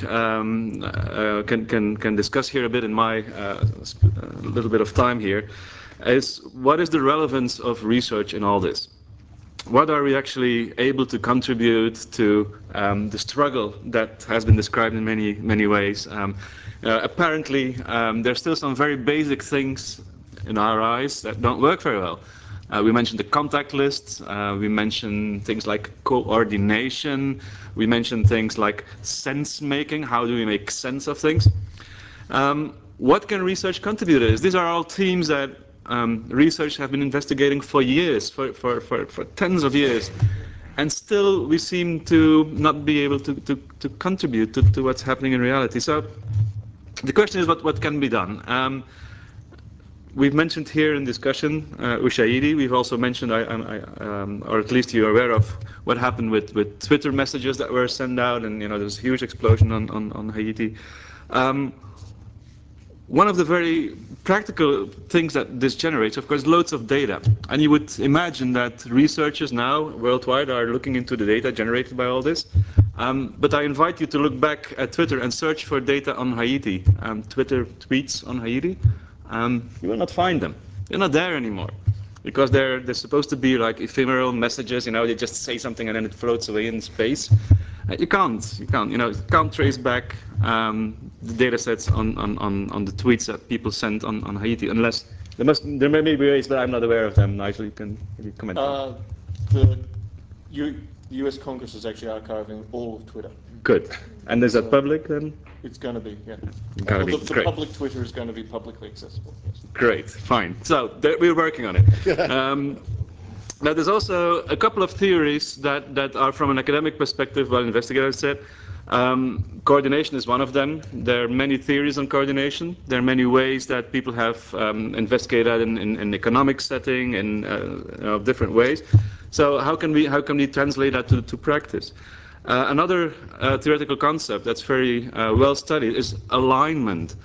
can discuss here a bit in my little bit of time here, is what is the relevance of research in all this? what are we actually able to contribute to the struggle that has been described in many ways. Apparently, there's still some very basic things in our eyes that don't work very well. We mentioned the contact lists, we mentioned things like coordination, we mentioned things like sense making, how do we make sense of things. What can research contribute to this? These are all themes that research have been investigating for years, for tens of years, and still we seem to not be able to contribute to what's happening in reality. So the question is what can be done? We've mentioned here in discussion Ushahidi. We've also mentioned, or at least you're aware of what happened with Twitter messages that were sent out, and there's a huge explosion on Haiti. One of the very practical things that this generates, of course, loads of data. And you would imagine that researchers now worldwide are looking into the data generated by all this. But I invite you to look back at Twitter and search for data on Haiti, Twitter tweets on Haiti. You will not find them. They're not there anymore. Because they're supposed to be like ephemeral messages, they just say something and then it floats away in space. You can't trace back the data sets on the tweets that people sent on Haiti, unless there may be ways, but I'm not aware of them. Nigel, you can maybe comment. The US Congress is actually archiving all of Twitter. Good. And is that public then? It's going to be, yeah. The public Twitter is going to be publicly accessible. Yes. Great, fine. So we're working on it. Now, there's also a couple of theories that are from an academic perspective, well investigators said. Coordination is one of them. There are many theories on coordination. There are many ways that people have investigated that in economic setting and different ways. So how can we translate that to practice? Another theoretical concept that's very well studied is alignment.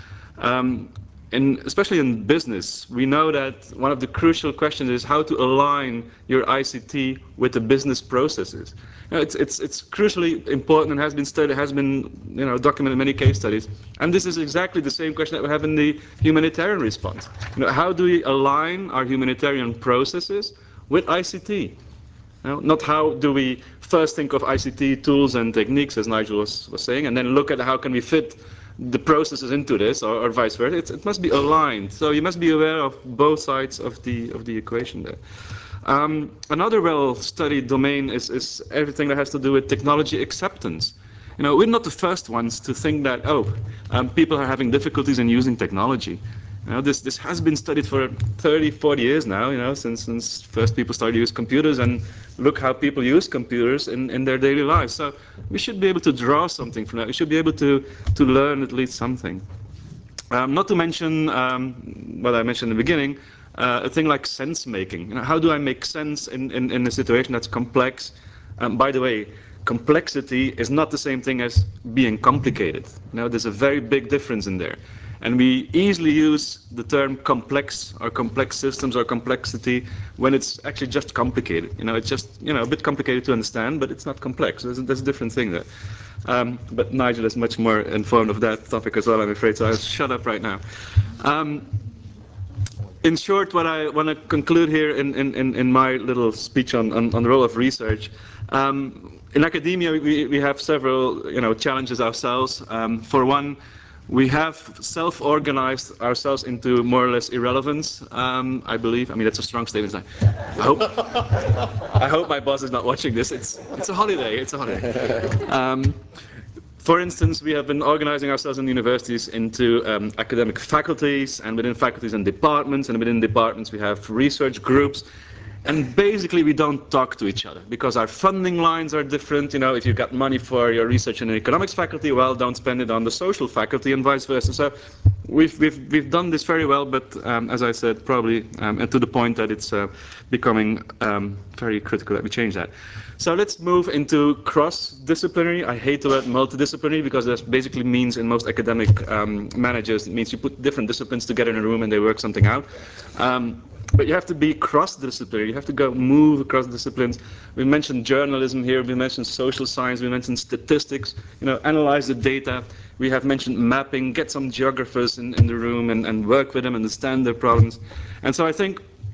Especially in business, we know that one of the crucial questions is how to align your ICT with the business processes. It's crucially important and has been studied, has been documented in many case studies. And this is exactly the same question that we have in the humanitarian response. How do we align our humanitarian processes with ICT? Not how do we first think of ICT tools and techniques, as Nigel was saying, and then look at how can we fit the processes into this, or vice versa. It must be aligned. So you must be aware of both sides of the equation there. Another well-studied domain is everything that has to do with technology acceptance. We're not the first ones to think that people are having difficulties in using technology. This has been studied for 30, 40 years now, since first people started to use computers, and look how people use computers in their daily lives. So we should be able to draw something from that. We should be able to learn at least something. Not to mention what I mentioned in the beginning, a thing like sense making. How do I make sense in a situation that's complex? By the way, complexity is not the same thing as being complicated. There's a very big difference in there. And we easily use the term complex or complex systems or complexity when it's actually just complicated. It's just a bit complicated to understand, but it's not complex. There's a different thing there. But Nigel is much more informed of that topic as well, I'm afraid, so I'll shut up right now. In short, what I want to conclude here in my little speech on the role of research, in academia we have several challenges ourselves. For one, we have self-organized ourselves into more or less irrelevance, I believe. I mean, that's a strong statement. I hope my boss is not watching this. It's a holiday. It's a holiday. For instance, we have been organizing ourselves in universities into academic faculties, and within faculties and departments, and within departments we have research groups. And basically we don't talk to each other because our funding lines are different. If you've got money for your research in the economics faculty, well, don't spend it on the social faculty and vice versa. So we've done this very well, but as I said, probably to the point that it's becoming very critical that we change that. So let's move into cross-disciplinary. I hate the word multidisciplinary because that basically means in most academic managers, it means you put different disciplines together in a room and they work something out. But you have to be cross-disciplinary. You have to move across disciplines. We mentioned journalism here. We mentioned social science. We mentioned statistics. Analyze the data. We have mentioned mapping. Get some geographers in the room and work with them, understand their problems. And so I think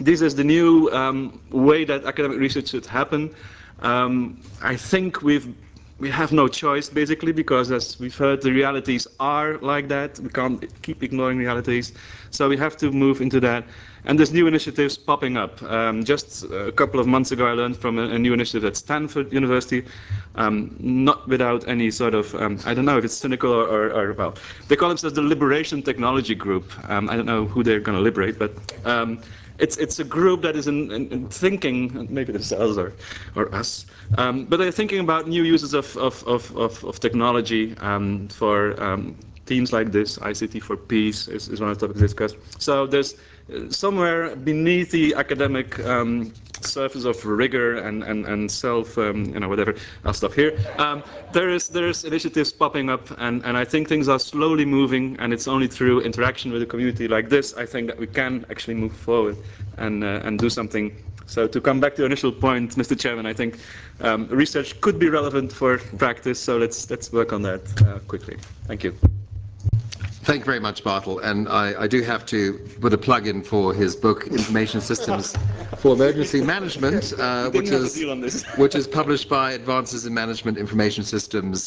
this is the new way that academic research should happen. I think we have no choice, basically, because as we've heard, the realities are like that. We can't keep ignoring realities. So we have to move into that. And there's new initiatives popping up. Just a couple of months ago, I learned from a new initiative at Stanford University, not without any sort of, I don't know if it's cynical or well, they call themselves the Liberation Technology Group. I don't know who they're going to liberate, but it's a group that is in thinking, maybe themselves or us, but they're thinking about new uses of technology for themes like this. ICT for Peace is one of the topics discussed. So there's somewhere beneath the academic surface of rigor and self, whatever. I'll stop here. There's initiatives popping up, and I think things are slowly moving, and it's only through interaction with a community like this, I think, that we can actually move forward and do something. So to come back to your initial point, Mr. Chairman, I think research could be relevant for practice, so let's work on that quickly. Thank you. Thank you very much, Bartel. And I do have to put a plug in for his book, Information Systems for Emergency Management, which is published by Advances in Management Information Systems.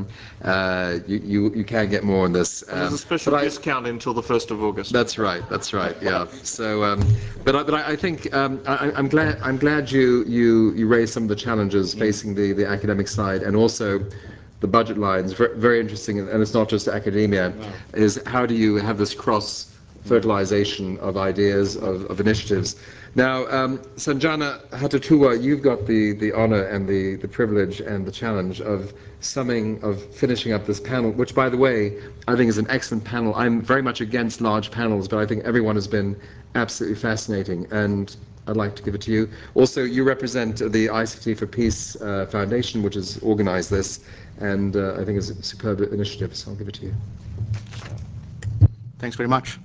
You can get more on this. There's a special discount until the 1st of August. That's right. Yeah. So, but I think I'm glad you raised some of the challenges facing the academic side, and also the budget lines. Very interesting, and it's not just academia. Is how do you have this cross-fertilization of ideas, of initiatives? Now, Sanjana Hattutuwa, you've got the honor and the privilege and the challenge of finishing up this panel, which, by the way, I think is an excellent panel. I'm very much against large panels, but I think everyone has been absolutely fascinating, and I'd like to give it to you. Also, you represent the ICT for Peace Foundation, which has organized this, and I think it's a superb initiative, so I'll give it to you. Thanks very much.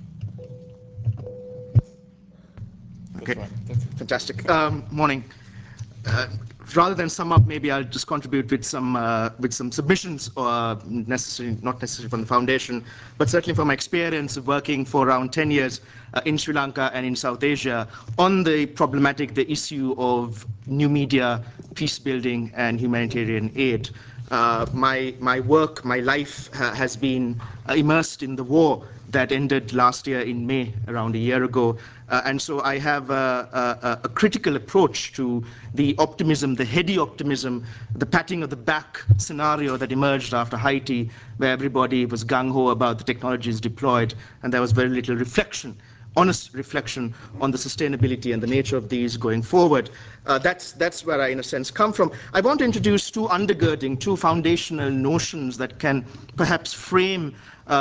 Okay, fantastic. Morning. Rather than sum up, maybe I'll just contribute with some submissions, not necessarily from the foundation, but certainly from my experience of working for around 10 years in Sri Lanka and in South Asia on the issue of new media, peace building, and humanitarian aid. My work, my life has been immersed in the war that ended last year in May, around a year ago. And so I have a critical approach to the optimism, the heady optimism, the patting of the back scenario that emerged after Haiti, where everybody was gung-ho about the technologies deployed, and there was very little reflection, honest reflection on the sustainability and the nature of these going forward. That's where I, in a sense, come from. I want to introduce two foundational notions that can perhaps frame,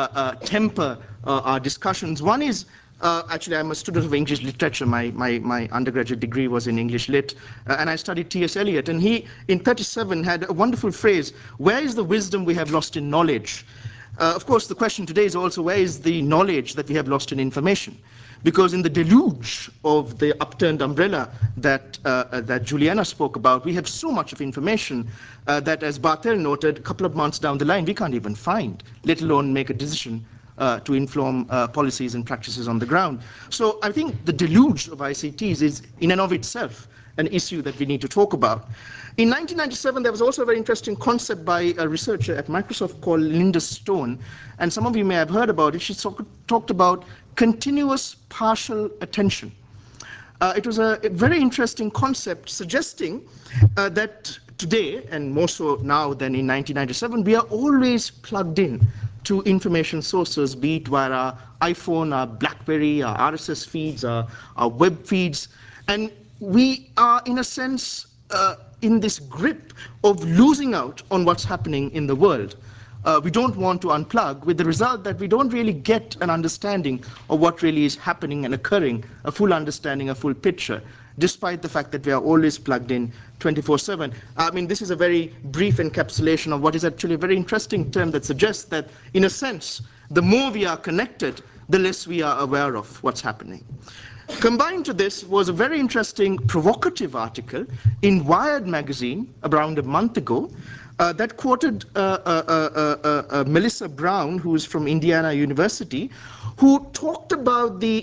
temper our discussions. One is, actually, I'm a student of English literature. My undergraduate degree was in English lit, and I studied T.S. Eliot. And he, in 1937, had a wonderful phrase, "Where is the wisdom we have lost in knowledge?" Of course, the question today is also, where is the knowledge that we have lost in information? Because in the deluge of the upturned umbrella that Juliana spoke about, we have so much of information that, as Bartel noted, a couple of months down the line, we can't even find, let alone make a decision to inform policies and practices on the ground. So I think the deluge of ICTs is, in and of itself, an issue that we need to talk about. In 1997, there was also a very interesting concept by a researcher at Microsoft called Linda Stone, and some of you may have heard about it. She talked about continuous partial attention. It was a very interesting concept, suggesting that today, and more so now than in 1997, we are always plugged in to information sources, be it via our iPhone, our BlackBerry, our RSS feeds, our web feeds, and we are, in a sense, in this grip of losing out on what's happening in the world. We don't want to unplug, with the result that we don't really get an understanding of what really is happening and occurring, a full understanding, a full picture, despite the fact that we are always plugged in 24/7. I mean, this is a very brief encapsulation of what is actually a very interesting term that suggests that, in a sense, the more we are connected, the less we are aware of what's happening. Combined to this was a very interesting, provocative article in Wired magazine around a month ago that quoted Melissa Brown, who is from Indiana University, who talked about the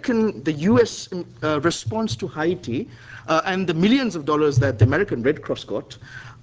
US response to Haiti and the millions of dollars that the American Red Cross got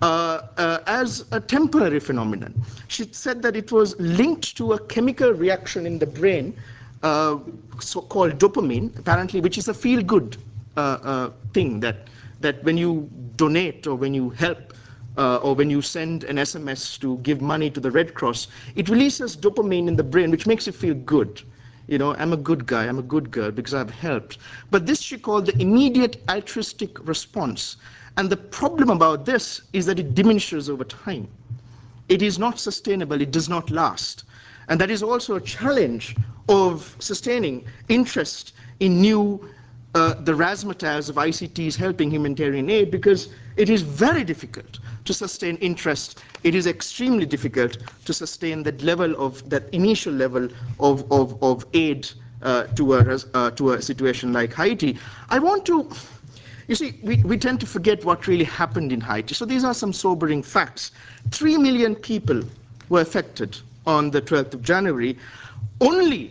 as a temporary phenomenon. She said that it was linked to a chemical reaction in the brain so-called dopamine, apparently, which is a feel-good thing that when you donate or when you help or when you send an SMS to give money to the Red Cross, it releases dopamine in the brain, which makes you feel good. You know, I'm a good guy, I'm a good girl because I've helped. But this she called the immediate altruistic response. And the problem about this is that it diminishes over time. It is not sustainable, it does not last. And that is also a challenge of sustaining interest in new, the razzmatazz of ICTs helping humanitarian aid, because it is very difficult to sustain interest. It is extremely difficult to sustain that level of, that initial level of aid to a situation like Haiti. I want to, you see, we tend to forget what really happened in Haiti. So these are some sobering facts. 3 million people were affected on the 12th of January. Only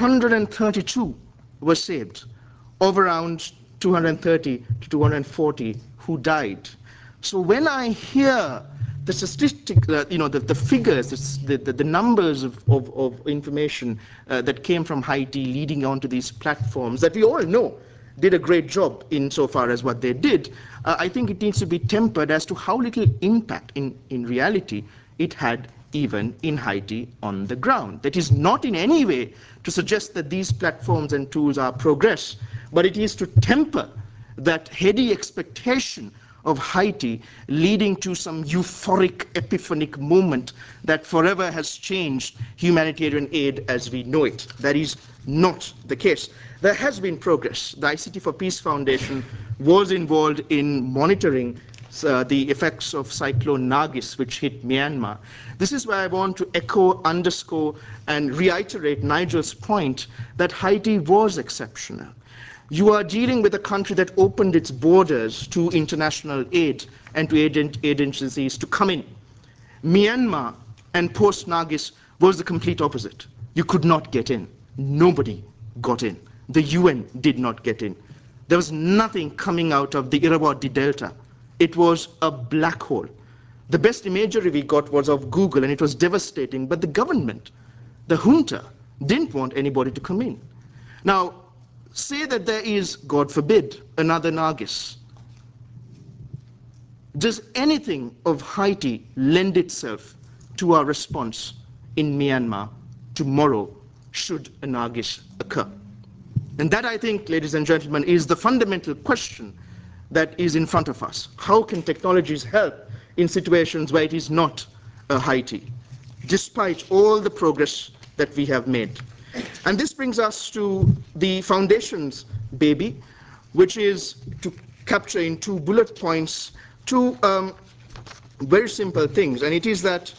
132 were saved, of around 230 to 240 who died. So when I hear the statistic, the figures, the numbers of information that came from Haiti leading onto these platforms that we all know did a great job insofar as what they did, I think it needs to be tempered as to how little impact in reality it had even in Haiti on the ground. That is not in any way to suggest that these platforms and tools are progress, but it is to temper that heady expectation of Haiti leading to some euphoric, epiphanic moment that forever has changed humanitarian aid as we know it. That is not the case. There has been progress. The ICT for Peace Foundation was involved in monitoring the effects of Cyclone Nargis, which hit Myanmar. This is why I want to echo, underscore, and reiterate Nigel's point that Haiti was exceptional. You are dealing with a country that opened its borders to international aid and to aid agencies to come in. Myanmar and post-Nargis was the complete opposite. You could not get in. Nobody got in. The UN did not get in. There was nothing coming out of the Irrawaddy Delta. It was a black hole. The best imagery we got was of Google, and it was devastating, but the government, the junta, didn't want anybody to come in. Now, say that there is, God forbid, another Nargis. Does anything of Haiti lend itself to our response in Myanmar tomorrow should a Nargis occur? And that, I think, ladies and gentlemen, is the fundamental question that is in front of us. How can technologies help in situations where it is not a Haiti, despite all the progress that we have made? And this brings us to the foundation's baby, which is to capture in 2 bullet points 2 very simple things. And it is that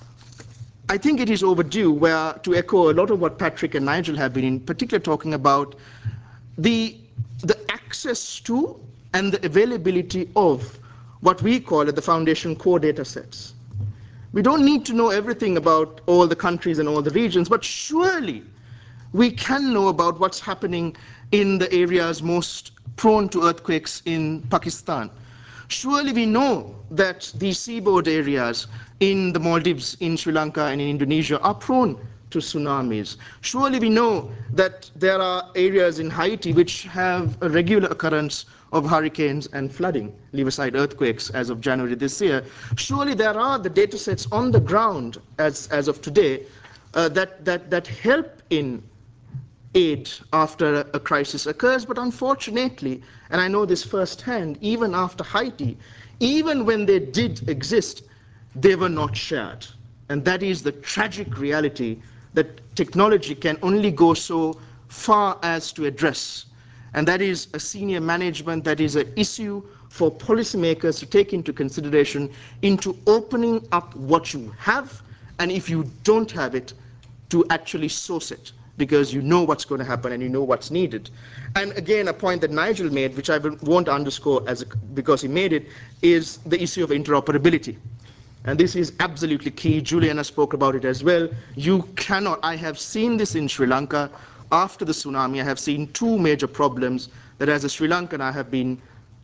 I think it is overdue, where, to echo a lot of what Patrick and Nigel have been in particular talking about, the access to and the availability of what we call at the foundation core data sets. We don't need to know everything about all the countries and all the regions, but surely we can know about what's happening in the areas most prone to earthquakes in Pakistan. Surely we know that the seaboard areas in the Maldives, in Sri Lanka, and in Indonesia are prone to tsunamis. Surely we know that there are areas in Haiti which have a regular occurrence of hurricanes and flooding, leave aside earthquakes as of January this year. Surely there are the data sets on the ground as of today that help in aid after a crisis occurs, but unfortunately, and I know this firsthand, even after Haiti, even when they did exist, they were not shared. And that is the tragic reality that technology can only go so far as to address. And that is a senior management, that is an issue for policymakers to take into consideration into opening up what you have, and if you don't have it, to actually source it, because you know what's going to happen and you know what's needed. And again, a point that Nigel made, which I won't underscore because he made it, is the issue of interoperability. And this is absolutely key. Juliana spoke about it as well. You cannot, I have seen this in Sri Lanka. After the tsunami, I have seen two major problems that as a Sri Lankan I have been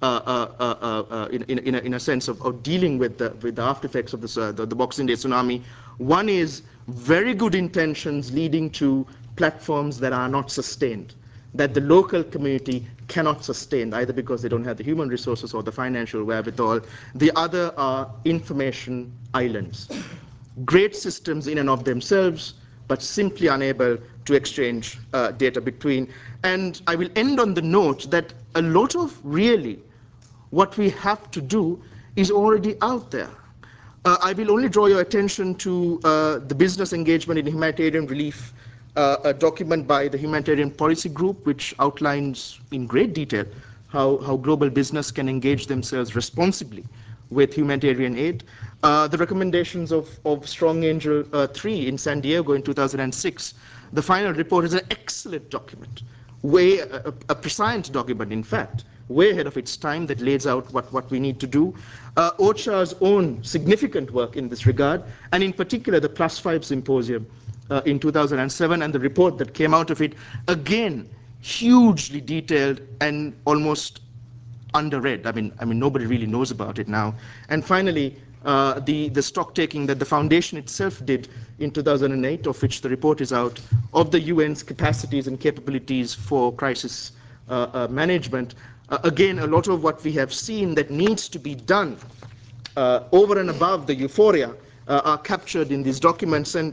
in a sense of dealing with the after effects of the Boxing Day tsunami. One is very good intentions leading to platforms that are not sustained, that the local community cannot sustain, either because they don't have the human resources or the financial wherewithal. The other are information islands. Great systems in and of themselves, but simply unable to exchange data between. And I will end on the note that a lot of really what we have to do is already out there. I will only draw your attention to the business engagement in humanitarian relief, a document by the Humanitarian Policy Group, which outlines in great detail how global business can engage themselves responsibly with humanitarian aid. The recommendations of Strong Angel 3 in San Diego in 2006. The final report is an excellent document, a prescient document, in fact, way ahead of its time, that lays out what we need to do. OCHA's own significant work in this regard, and in particular the +5 Symposium in 2007 and the report that came out of it, again, hugely detailed and almost underread. I mean, nobody really knows about it now. And finally, the stock taking that the foundation itself did in 2008, of which the report is out, of the UN's capacities and capabilities for crisis management. Again, a lot of what we have seen that needs to be done over and above the euphoria are captured in these documents. And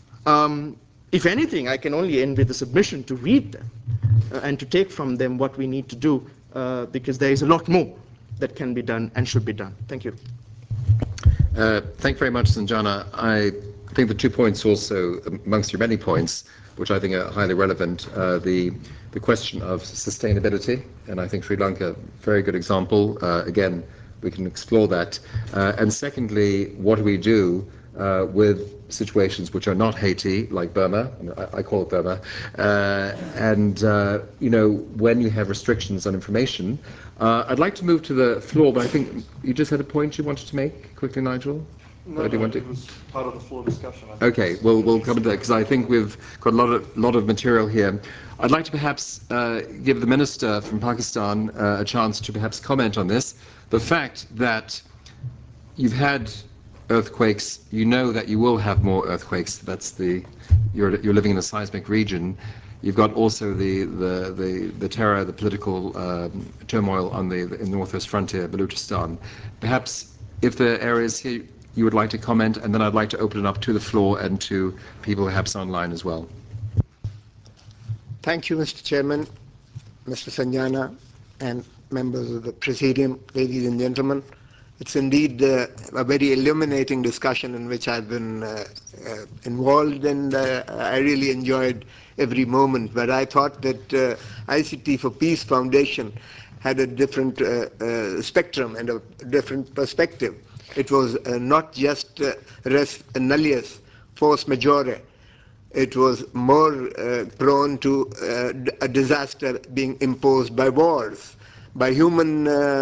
if anything, I can only end with a submission to read them and to take from them what we need to do, because there is a lot more that can be done and should be done. Thank you. Thank you very much, Sanjana. I think the 2 points also, amongst your many points, which I think are highly relevant, the question of sustainability, and I think Sri Lanka, very good example. Again, we can explore that. And secondly, what do we do with situations which are not Haiti, like Burma? I call it Burma. And you know, when you have restrictions on information, I'd like to move to the floor, but I think you just had a point you wanted to make quickly, Nigel. No, it was part of the floor discussion. Okay, well, we'll come to that, because I think we've got a lot of material here. I'd like to perhaps give the Minister from Pakistan a chance to perhaps comment on this. The fact that you've had earthquakes, you know that you will have more earthquakes. You're living in a seismic region. You've got also the terror, the political turmoil in the northwest frontier, Baluchistan. Perhaps if there are areas here you would like to comment, and then I'd like to open it up to the floor and to people perhaps online as well. Thank you, Mr. Chairman, Mr. Sanjana, and members of the Presidium, ladies and gentlemen. It's indeed a very illuminating discussion in which I've been involved, and I really enjoyed every moment. But I thought that ICT for Peace Foundation had a different spectrum and a different perspective. It was not just res nullius, force majeure. It was more prone to a disaster being imposed by wars, by human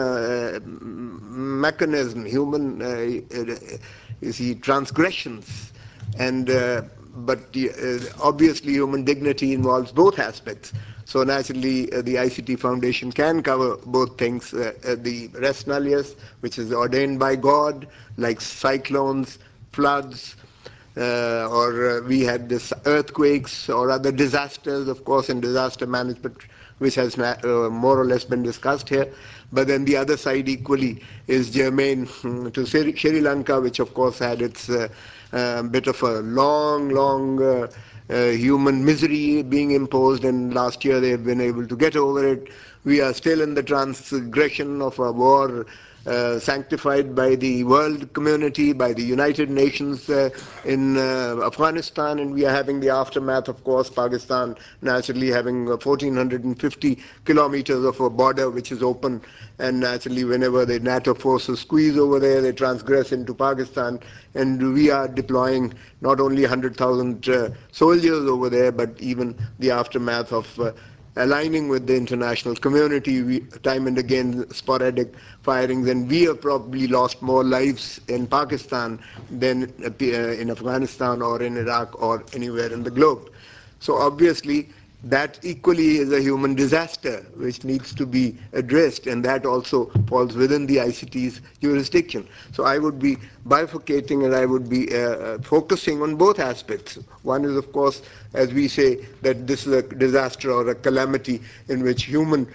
mechanism, human you see, transgressions, and but obviously human dignity involves both aspects. So naturally, the ICT Foundation can cover both things, the res nullius, which is ordained by God, like cyclones, floods, or we had this earthquakes or other disasters, of course, in disaster management, which has more or less been discussed here. But then the other side equally is germane to Sri Lanka, which of course had its bit of a long human misery being imposed, and last year they have been able to get over it. We are still in the transgression of a war sanctified by the world community, by the United Nations in Afghanistan, and we are having the aftermath, of course, Pakistan naturally having 1,450 kilometers of a border which is open, and naturally whenever the NATO forces squeeze over there, they transgress into Pakistan, and we are deploying not only 100,000 soldiers over there, but even the aftermath of aligning with the international community, time and again sporadic firings, and we have probably lost more lives in Pakistan than in Afghanistan or in Iraq or anywhere in the globe. So obviously, that equally is a human disaster which needs to be addressed, and that also falls within the ICT's jurisdiction. So I would be bifurcating, and I would be focusing on both aspects. One is, of course, as we say, that this is a disaster or a calamity in which human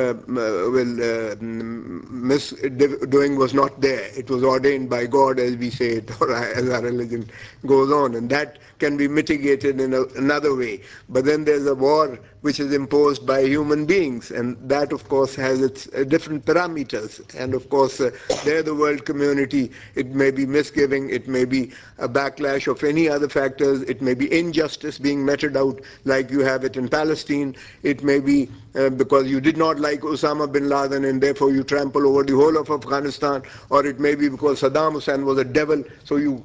misdoing was not there. It was ordained by God, as we say it, or as our religion goes on, and that can be mitigated in another way. But then there's a war which is imposed by human beings, and that, of course, has its different parameters. And of course, there the world community, it may be misgiving, it may be a backlash of any other factors, it may be injustice being meted out like you have it in Palestine, it may be because you did not like Osama bin Laden and therefore you trample over the whole of Afghanistan, or it may be because Saddam Hussein was a devil, so you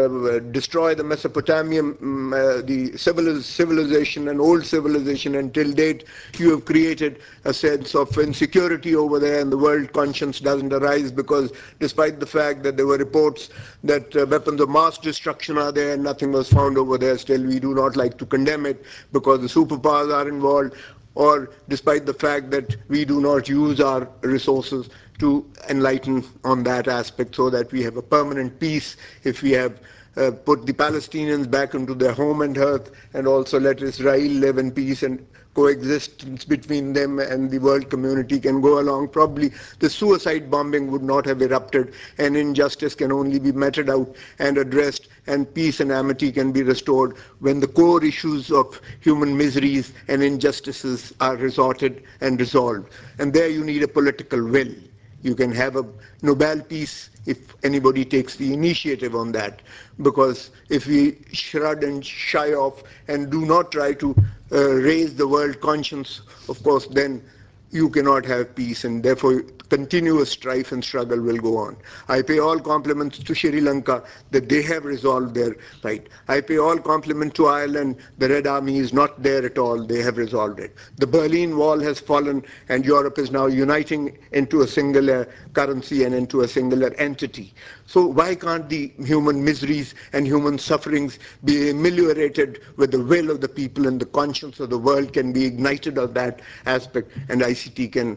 destroy the Mesopotamian, the civilization and old civilization, and till date you have created a sense of insecurity over there, and the world conscience doesn't arise, because despite the fact that there were reports that weapons of mass destruction are there and nothing was found over there, still we do not like to condemn it because the superpowers are involved, or despite the fact that we do not use our resources to enlighten on that aspect so that we have a permanent peace. If we have put the Palestinians back into their home and earth, and also let Israel live in peace, and coexistence between them and the world community can go along, probably the suicide bombing would not have erupted, and injustice can only be meted out and addressed, and peace and amity can be restored when the core issues of human miseries and injustices are resorted and resolved. And there you need a political will. You can have a Nobel Peace if anybody takes the initiative on that, because if we shrug and shy off and do not try to raise the world conscience, of course, then you cannot have peace, and therefore continuous strife and struggle will go on. I pay all compliments to Sri Lanka that they have resolved their fight. I pay all compliments to Ireland. The Red Army is not there at all. They have resolved it. The Berlin Wall has fallen, and Europe is now uniting into a singular currency and into a singular entity. So why can't the human miseries and human sufferings be ameliorated with the will of the people, and the conscience of the world can be ignited of that aspect, and ICT can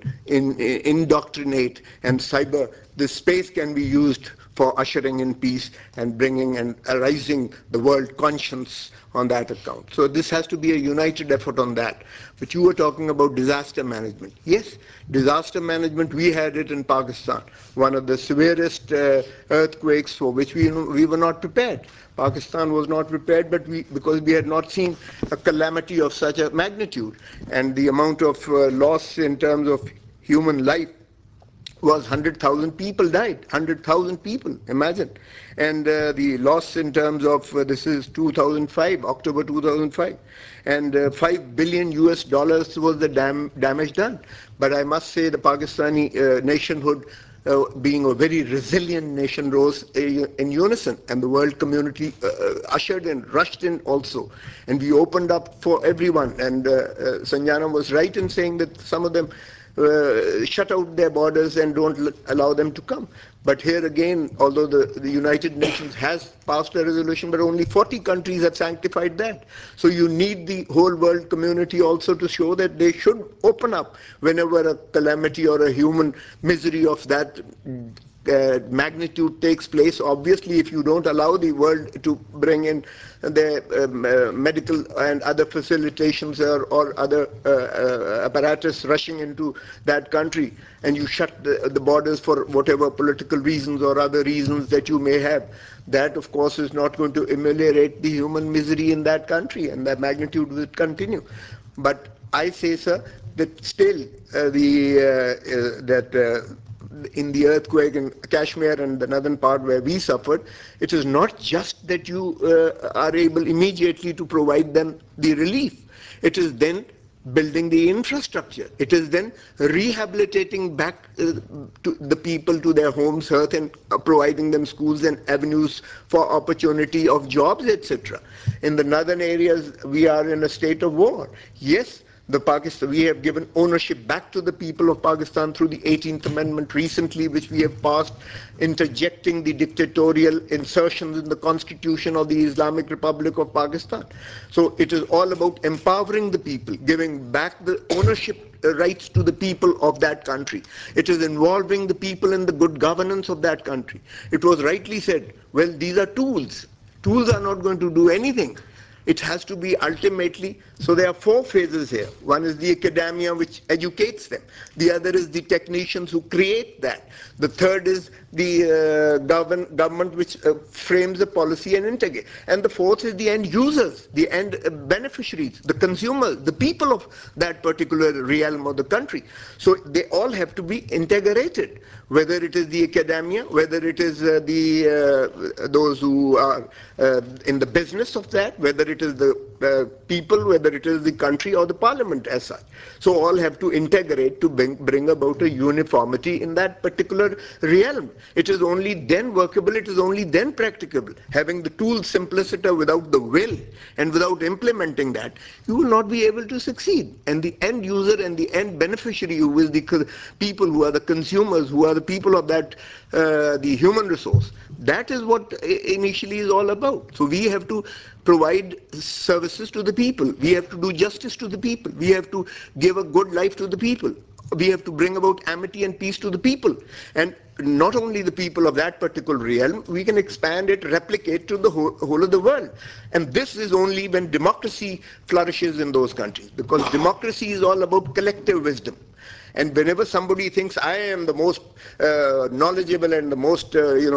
indoctrinate, and cyber, this space can be used for ushering in peace and bringing and arising the world conscience on that account. So this has to be a united effort on that. But you were talking about disaster management. Yes, disaster management, we had it in Pakistan, one of the severest earthquakes for which we were not prepared. Pakistan was not prepared, but because we had not seen a calamity of such a magnitude, and the amount of loss in terms of human life was 100,000 people died. 100,000 people, imagine. And the loss in terms of, this is 2005, October 2005, and $5 billion US was the damage done. But I must say the Pakistani nationhood, being a very resilient nation, rose in unison, and the world community ushered in, rushed in also. And we opened up for everyone, and Sanjana was right in saying that some of them shut out their borders and don't allow them to come. But here again, although the United Nations has passed a resolution, but only 40 countries have sanctified that. So you need the whole world community also to show that they should open up whenever a calamity or a human misery of that magnitude takes place. Obviously, if you don't allow the world to bring in the medical and other facilitations or other apparatus rushing into that country, and you shut the borders for whatever political reasons or other reasons that you may have, that of course is not going to ameliorate the human misery in that country, and that magnitude will continue. But I say, sir, that still in the earthquake in Kashmir and the northern part where we suffered, it is not just that you are able immediately to provide them the relief. It is then building the infrastructure. It is then rehabilitating back to the people to their homes, earth, and providing them schools and avenues for opportunity of jobs, etc. In the northern areas, we are in a state of war. Yes, We have given ownership back to the people of Pakistan through the 18th Amendment recently, which we have passed, interjecting the dictatorial insertions in the constitution of the Islamic Republic of Pakistan. So it is all about empowering the people, giving back the ownership rights to the people of that country. It is involving the people in the good governance of that country. It was rightly said, well, these are tools. Tools are not going to do anything. It has to be ultimately, so there are four phases here. One is the academia, which educates them. The other is the technicians who create that. The third is the government, which frames the policy and integrate. And the fourth is the end users, the end beneficiaries, the consumers, the people of that particular realm of the country. So they all have to be integrated, whether it is the academia, whether it is those who are in the business of that, whether it is the people, whether it is the country or the parliament as such. So all have to integrate to bring about a uniformity in that particular realm. It is only then workable, it is only then practicable. Having the tools simpliciter without the will and without implementing that, you will not be able to succeed. And the end user and the end beneficiary, who is the people who are the consumers, who are the people of that, the human resource, that is what initially is all about. So we have to provide services to the people. We have to do justice to the people. We have to give a good life to the people. We have to bring about amity and peace to the people. And not only the people of that particular realm, we can expand it, replicate to the whole of the world. And this is only when democracy flourishes in those countries, because democracy is all about collective wisdom. And whenever somebody thinks I am the most knowledgeable and the most,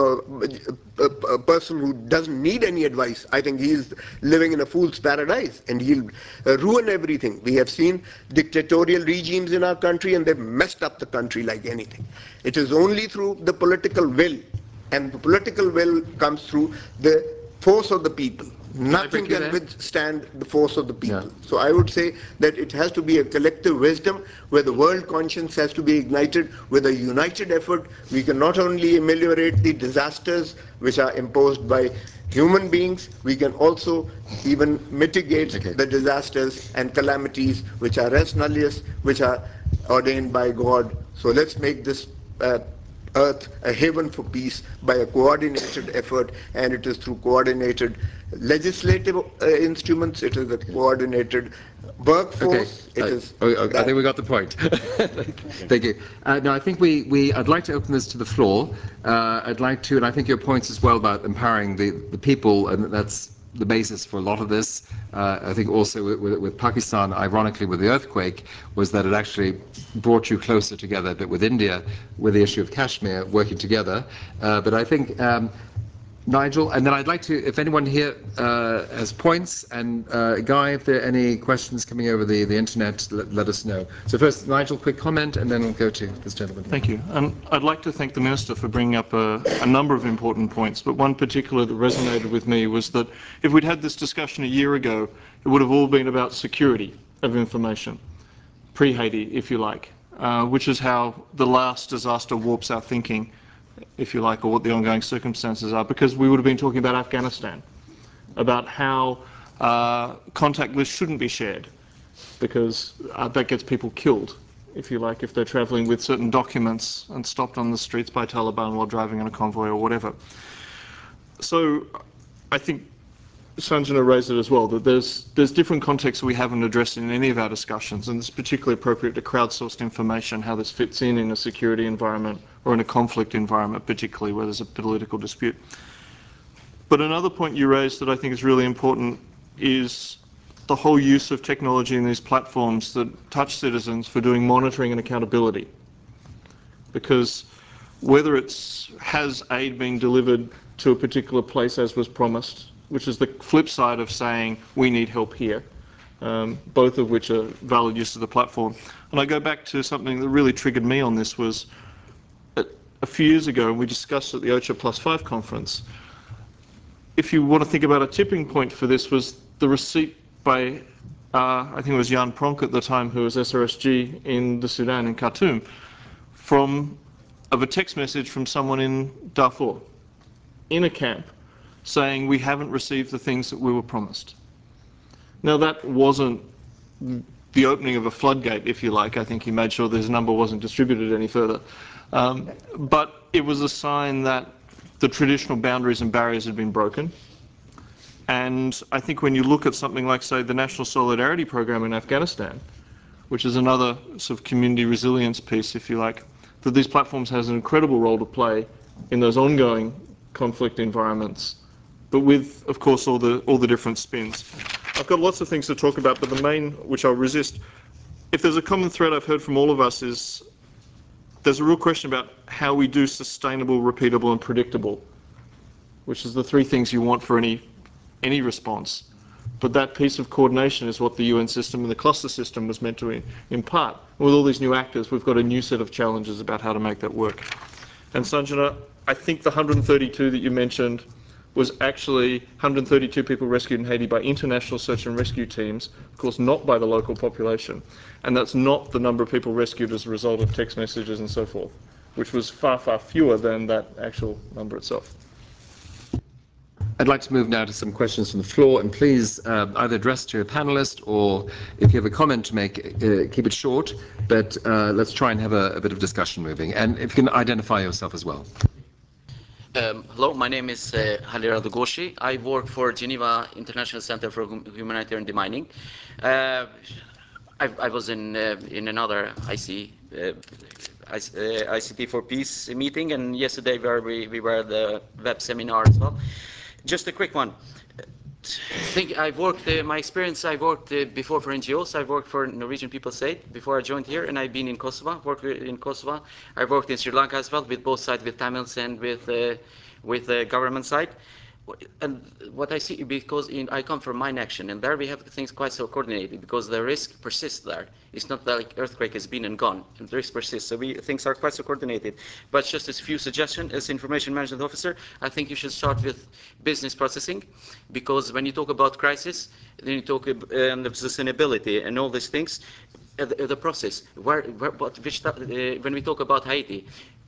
a person who doesn't need any advice, I think he is living in a fool's paradise, and he'll ruin everything. We have seen dictatorial regimes in our country, and they've messed up the country like anything. It is only through the political will, and the political will comes through the force of the people. Nothing can withstand the force of the people. Yeah. So I would say that it has to be a collective wisdom where the world conscience has to be ignited with a united effort. We can not only ameliorate the disasters which are imposed by human beings, we can also even mitigate the disasters and calamities which are res nullius, which are ordained by God. So let's make this earth a haven for peace by a coordinated effort, and it is through coordinated legislative instruments, it is a coordinated workforce. Okay. I think we got the point. Thank you. No, I think I'd like to open this to the floor. I'd like to, and I think your points as well about empowering the people, and that's the basis for a lot of this. I think also with Pakistan, ironically with the earthquake, was that it actually brought you closer together a bit with India, with the issue of Kashmir, working together. But I think Nigel, and then I'd like to, if anyone here has points, and Guy, if there are any questions coming over the internet, let us know. So first, Nigel, quick comment, and then we'll go to this gentleman. Thank you. And I'd like to thank the Minister for bringing up a number of important points, but one particular that resonated with me was that if we'd had this discussion a year ago, it would have all been about security of information, pre-Haiti, if you like, which is how the last disaster warps our thinking, if you like, or what the ongoing circumstances are, because we would have been talking about Afghanistan, about how contact lists shouldn't be shared, because that gets people killed, if you like, if they're traveling with certain documents and stopped on the streets by Taliban while driving in a convoy or whatever. So I think Sanjana raised it as well, that there's different contexts we haven't addressed in any of our discussions, and it's particularly appropriate to crowdsourced information, how this fits in a security environment or in a conflict environment, particularly where there's a political dispute. But another point you raised that I think is really important is the whole use of technology in these platforms that touch citizens for doing monitoring and accountability. Because whether has aid been delivered to a particular place as was promised, which is the flip side of saying we need help here, both of which are valid use of the platform. And I go back to something that really triggered me on this was a few years ago, we discussed at the OCHA +5 conference, if you want to think about a tipping point for this, was the receipt by, I think it was Jan Pronk at the time, who was SRSG in the Sudan, in Khartoum, of a text message from someone in Darfur, in a camp, saying we haven't received the things that we were promised. Now that wasn't the opening of a floodgate, if you like. I think he made sure that his number wasn't distributed any further. But it was a sign that the traditional boundaries and barriers had been broken. And I think when you look at something like, say, the National Solidarity Program in Afghanistan, which is another sort of community resilience piece, if you like, that these platforms has an incredible role to play in those ongoing conflict environments, but with, of course, all the different spins. I've got lots of things to talk about, but the main, which I'll resist, if there's a common thread I've heard from all of us is there's a real question about how we do sustainable, repeatable, and predictable, which is the three things you want for any response. But that piece of coordination is what the UN system and the cluster system was meant to impart. With all these new actors, we've got a new set of challenges about how to make that work. And Sanjana, I think the 132 that you mentioned was actually 132 people rescued in Haiti by international search and rescue teams, of course not by the local population. And that's not the number of people rescued as a result of text messages and so forth, which was far, far fewer than that actual number itself. I'd like to move now to some questions from the floor, and please either address to a panelist, or if you have a comment to make, keep it short, but let's try and have a bit of discussion moving. And if you can identify yourself as well. Hello, my name is Halil Adugoshi. I work for Geneva International Center for Humanitarian Demining. I was in another ICT for Peace meeting, and yesterday we were at the web seminar as well. Just a quick one. My experience, I worked before for NGOs. I worked for Norwegian People's Aid before I joined here, and I've been in Kosovo, worked in Kosovo. I worked in Sri Lanka as well, with both sides, with Tamils and with the government side. And what I see, because I come from mine action, and there we have things quite so coordinated, because the risk persists there. It's not like earthquake has been and gone, and the risk persists. So things are quite so coordinated. But just as few suggestions, as information management officer, I think you should start with business processing, because when you talk about crisis, then you talk about sustainability and all these things. The process, when we talk about Haiti.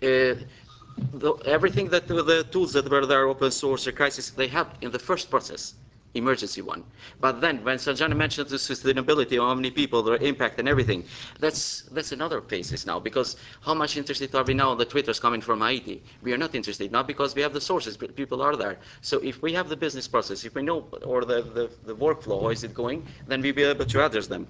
Everything that the tools that were there, open source or crisis, they have in the first process, emergency one. But then when Sanjana mentioned the sustainability, how many people, the impact and everything, that's another basis now, because how much interested are we now on the Twitters coming from Haiti? We are not interested now because we have the sources, but people are there. So if we have the business process, if we know, or the workflow, how is it going, then we'll be able to address them.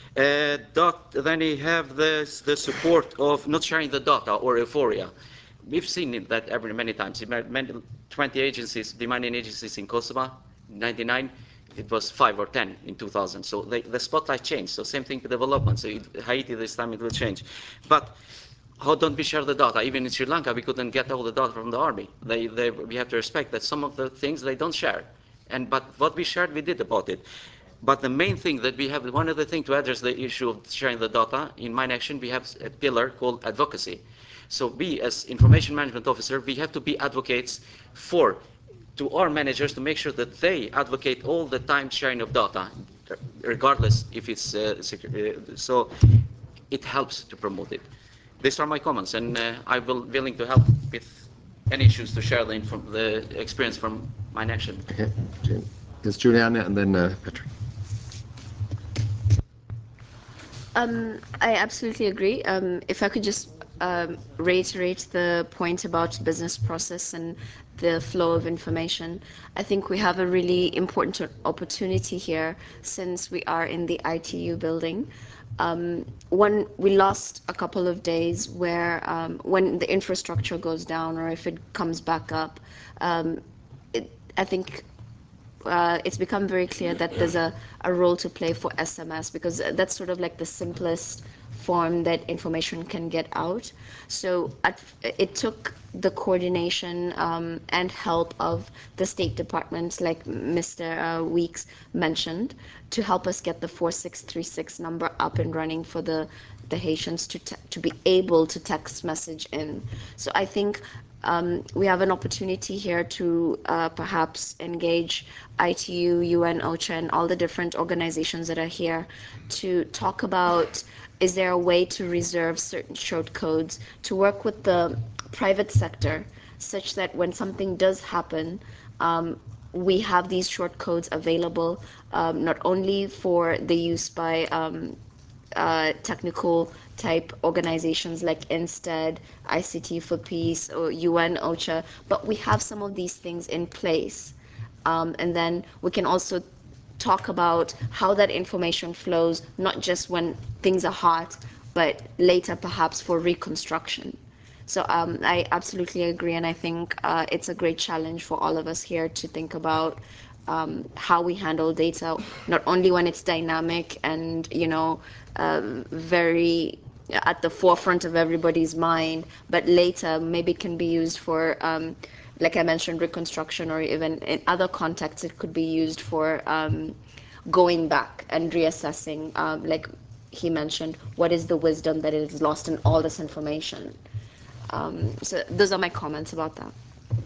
Then we have the support of not sharing the data or euphoria. We've seen that many times. 20 agencies, demanding agencies in Kosovo, 99, it was 5 or 10 in 2000. So the spotlight changed. So same thing with development. So Haiti, this time it will change. But how don't we share the data? Even in Sri Lanka, we couldn't get all the data from the army. We have to respect that some of the things they don't share. But what we shared, we did about it. But the main thing that we have, one other thing to address the issue of sharing the data, in Mine Action, we have a pillar called advocacy. So we, as information management officer, we have to be advocates to our managers to make sure that they advocate all the time sharing of data, regardless if it's so it helps to promote it. These are my comments, and I'm willing to help with any issues to share the experience from Mine Action. Okay, it's Juliana and then Patrick. I absolutely agree. If I could just reiterate the point about business process and the flow of information. I think we have a really important opportunity here, since we are in the ITU building. We lost a couple of days where when the infrastructure goes down, or if it comes back up, I think it's become very clear that there's a role to play for SMS, because that's sort of like the simplest form that information can get out. So it took the coordination and help of the State Department, like Mr. Weeks mentioned, to help us get the 4636 number up and running for the Haitians to be able to text message in. So I think we have an opportunity here to perhaps engage ITU, UN, OCHA, and all the different organizations that are here to talk about, is there a way to reserve certain short codes, to work with the private sector such that when something does happen, we have these short codes available, not only for the use by technical type organizations like Instead, ICT for Peace, or UN, OCHA, but we have some of these things in place. And then we can also talk about how that information flows, not just when things are hot, but later perhaps for reconstruction. So I absolutely agree, and I think it's a great challenge for all of us here to think about how we handle data, not only when it's dynamic and very at the forefront of everybody's mind, but later maybe can be used for, like I mentioned, reconstruction, or even in other contexts, it could be used for going back and reassessing, like he mentioned, what is the wisdom that is lost in all this information. So those are my comments about that.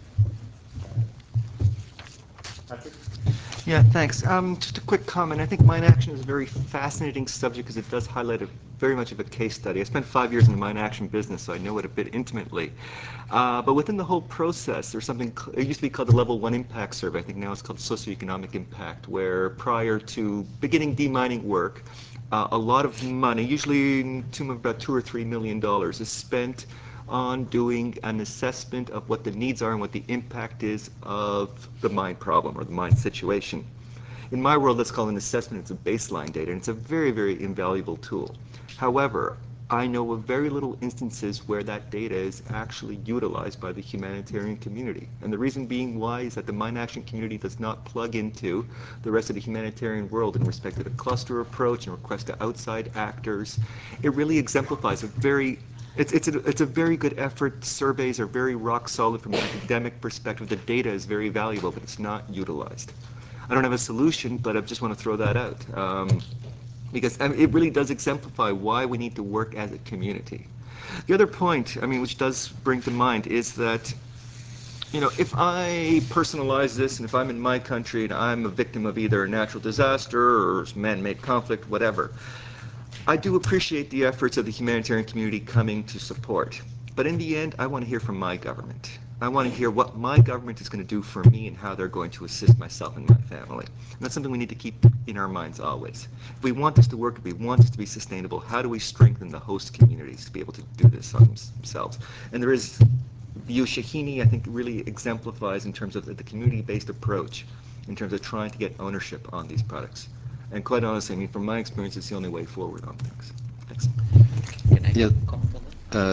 Yeah, thanks. Just a quick comment. I think mine action is a very fascinating subject because it does highlight very much of a case study. I spent 5 years in the mine action business, so I know it a bit intimately. But within the whole process, there's something, it used to be called the Level 1 Impact Survey. I think now it's called Socioeconomic Impact, where prior to beginning demining work, a lot of money, usually in the tune of about $2 or $3 million, is spent on doing an assessment of what the needs are and what the impact is of the mine problem or the mine situation. In my world, let's call it an assessment. It's a baseline data, and it's a very, very invaluable tool. However, I know of very little instances where that data is actually utilized by the humanitarian community. And the reason being why is that the mine action community does not plug into the rest of the humanitarian world in respect to the cluster approach and request to outside actors. It really exemplifies a very It's a very good effort. Surveys are very rock solid from an academic perspective. The data is very valuable, but it's not utilized. I don't have a solution, but I just want to throw that out. Because it really does exemplify why we need to work as a community. The other point, which does bring to mind, is that, if I personalize this, and if I'm in my country and I'm a victim of either a natural disaster or man-made conflict, whatever, I do appreciate the efforts of the humanitarian community coming to support. But in the end, I want to hear from my government. I want to hear what my government is going to do for me and how they're going to assist myself and my family. And that's something we need to keep in our minds always. If we want this to work, if we want this to be sustainable, how do we strengthen the host communities to be able to do this on themselves? And there is, Shahini, I think, really exemplifies in terms of the community-based approach, in terms of trying to get ownership on these products. And quite honestly, from my experience, it's the only way forward on things. Thanks. Can I Yeah. comment on that?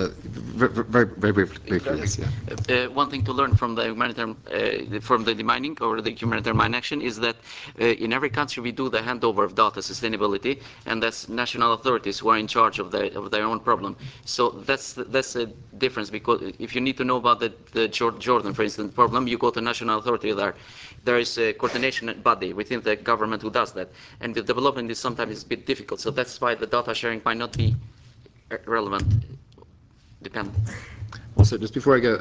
Very briefly, yes, yeah. One thing to learn from the humanitarian, from the demining or the humanitarian mine action is that in every country we do the handover of data sustainability, and that's national authorities who are in charge of their own problem. So that's a difference, because if you need to know about the Jordan, for instance, problem, you go to national authority there. There is a coordination body within the government who does that, and the development is sometimes a bit difficult. So that's why the data sharing might not be relevant. Depend. Also, just before I go,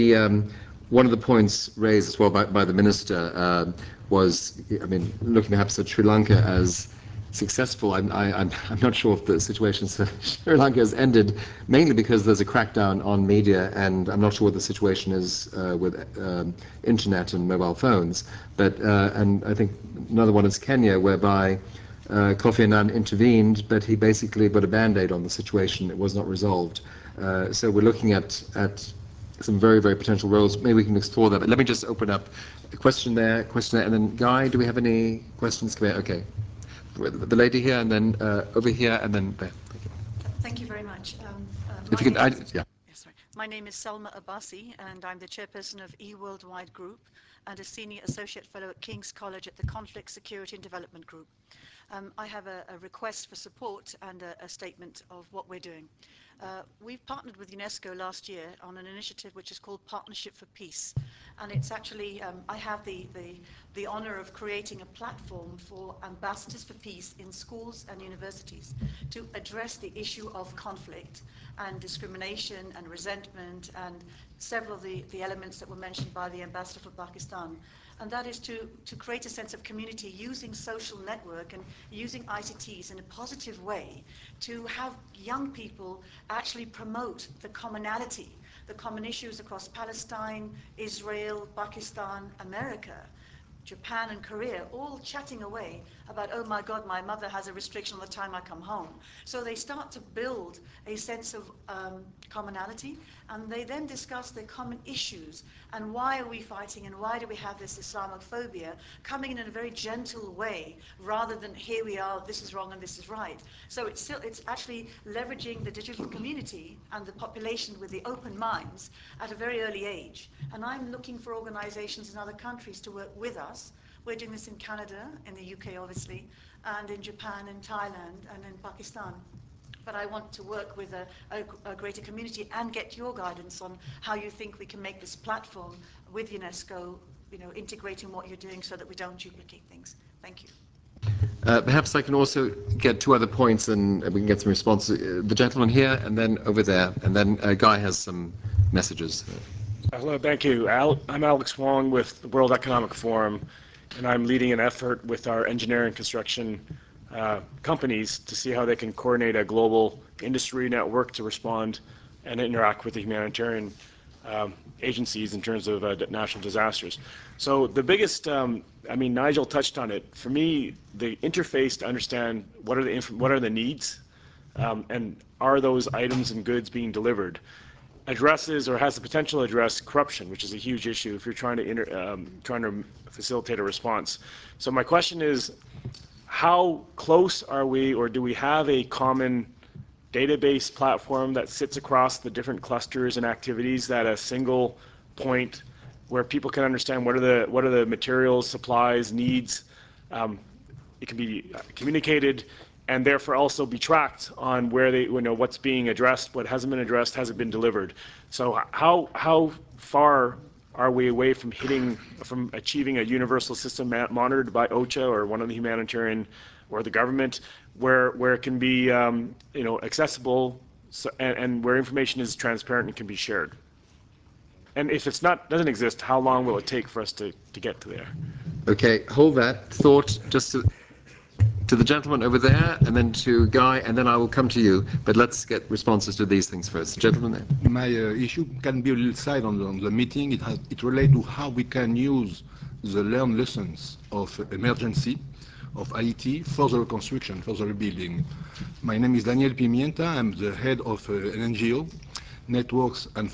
one of the points raised as well by the minister was, looking perhaps at Sri Lanka as successful. I'm not sure if the situation in Sri Lanka has ended, mainly because there's a crackdown on media, and I'm not sure what the situation is with internet and mobile phones. But and I think another one is Kenya, whereby Kofi Annan intervened, but he basically put a band-aid on the situation. It was not resolved. So we're looking at some very, very potential roles. Maybe we can explore that. But let me just open up a question there, and then Guy, do we have any questions? Okay. The lady here, and then over here, and then there. Thank you very much. If you can, yeah. My name is Selma Abbasi, and I'm the chairperson of eWorldwide Group and a senior associate fellow at King's College at the Conflict, Security and Development Group. I have a request for support and a statement of what we're doing. We've partnered with UNESCO last year on an initiative which is called Partnership for Peace. And it's actually, I have the honor of creating a platform for ambassadors for peace in schools and universities to address the issue of conflict and discrimination and resentment and several of the elements that were mentioned by the ambassador for Pakistan. And that is to create a sense of community using social network and using ICTs in a positive way to have young people actually promote the commonality, the common issues across Palestine, Israel, Pakistan, America, Japan and Korea, all chatting away about, oh my God, my mother has a restriction on the time I come home. So they start to build a sense of commonality, and they then discuss their common issues and why are we fighting and why do we have this Islamophobia, coming in a very gentle way rather than here we are, this is wrong and this is right. So it's actually leveraging the digital community and the population with the open minds at a very early age. And I'm looking for organizations in other countries to work with us. We're doing this in Canada, in the UK obviously, and in Japan, in Thailand, and in Pakistan. But I want to work with a greater community and get your guidance on how you think we can make this platform with UNESCO, integrating what you're doing so that we don't duplicate things. Thank you. Perhaps I can also get two other points and we can get some responses. The gentleman here and then over there, and then Guy has some messages. Hello, thank you. I'm Alex Wong with the World Economic Forum, and I'm leading an effort with our engineering construction companies to see how they can coordinate a global industry network to respond and interact with the humanitarian agencies in terms of natural disasters. So the biggest, Nigel touched on it. For me, the interface to understand what are the needs and are those items and goods being delivered addresses or has the potential to address corruption, which is a huge issue if you're trying to facilitate a response. So my question is, how close are we, or do we have a common database platform that sits across the different clusters and activities at a single point where people can understand what are the materials, supplies, needs? It can be communicated and therefore also be tracked on where what's being addressed, what hasn't been addressed, has it been delivered. So how far are we away from achieving a universal system monitored by OCHA or one of the humanitarian or the government, where it can be accessible and where information is transparent and can be shared? And if doesn't exist, how long will it take for us to get to there? Okay, hold that thought just to the gentleman over there, and then to Guy, and then I will come to you. But let's get responses to these things first. The gentleman there. My issue can be a little side on the meeting. It relates to how we can use the learned lessons of emergency, of IT, for the reconstruction, for the rebuilding. My name is Daniel Pimienta. I'm the head of an NGO, Networks and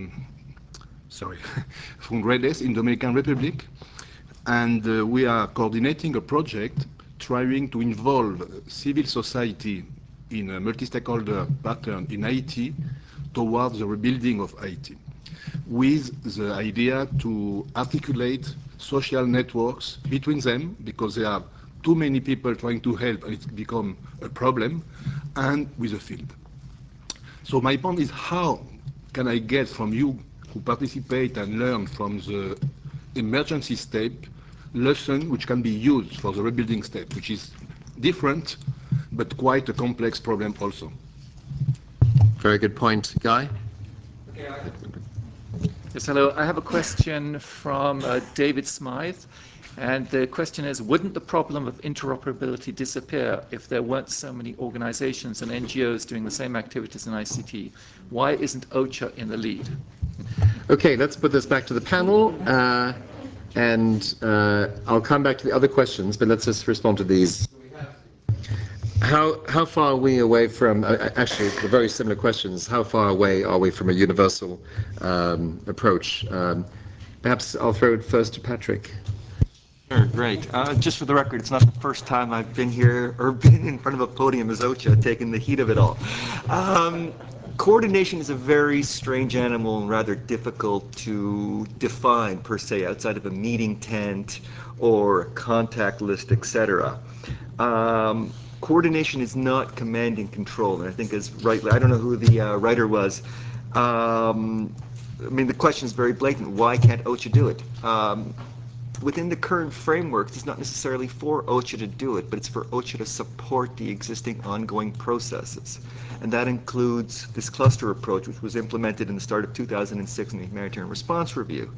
from Redes in Dominican Republic. And we are coordinating a project trying to involve civil society in a multi-stakeholder pattern in Haiti towards the rebuilding of Haiti, with the idea to articulate social networks between them, because there are too many people trying to help and it's become a problem, and with the field. So my point is, how can I get from you who participate and learn from the emergency step lesson which can be used for the rebuilding step, which is different but quite a complex problem also? Very good point. Guy? Okay, yes, hello. I have a question from David Smythe. And the question is, wouldn't the problem of interoperability disappear if there weren't so many organizations and NGOs doing the same activities in ICT? Why isn't OCHA in the lead? Okay, let's put this back to the panel. And I'll come back to the other questions, but let's just respond to these. How far are we away from, actually, the very similar questions, how far away are we from a universal approach? Perhaps I'll throw it first to Patrick. Sure, great. Just for the record, it's not the first time I've been here or been in front of a podium as OCHA, taking the heat of it all. Coordination is a very strange animal and rather difficult to define, per se, outside of a meeting tent or a contact list, etc. Coordination is not command and control, and I think as rightly, I don't know who the writer was. The question is very blatant. Why can't OCHA do it? Within the current framework, it's not necessarily for OCHA to do it, but it's for OCHA to support the existing ongoing processes. And that includes this cluster approach, which was implemented in the start of 2006 in the Humanitarian Response Review.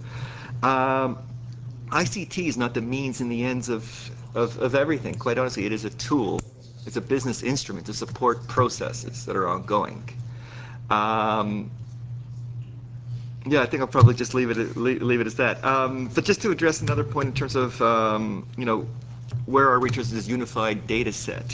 ICT is not the means and the ends of everything. Quite honestly, it is a tool. It's a business instrument to support processes that are ongoing. Yeah, I think I'll probably just leave it as that. But just to address another point in terms of, where are we in terms of this unified data set?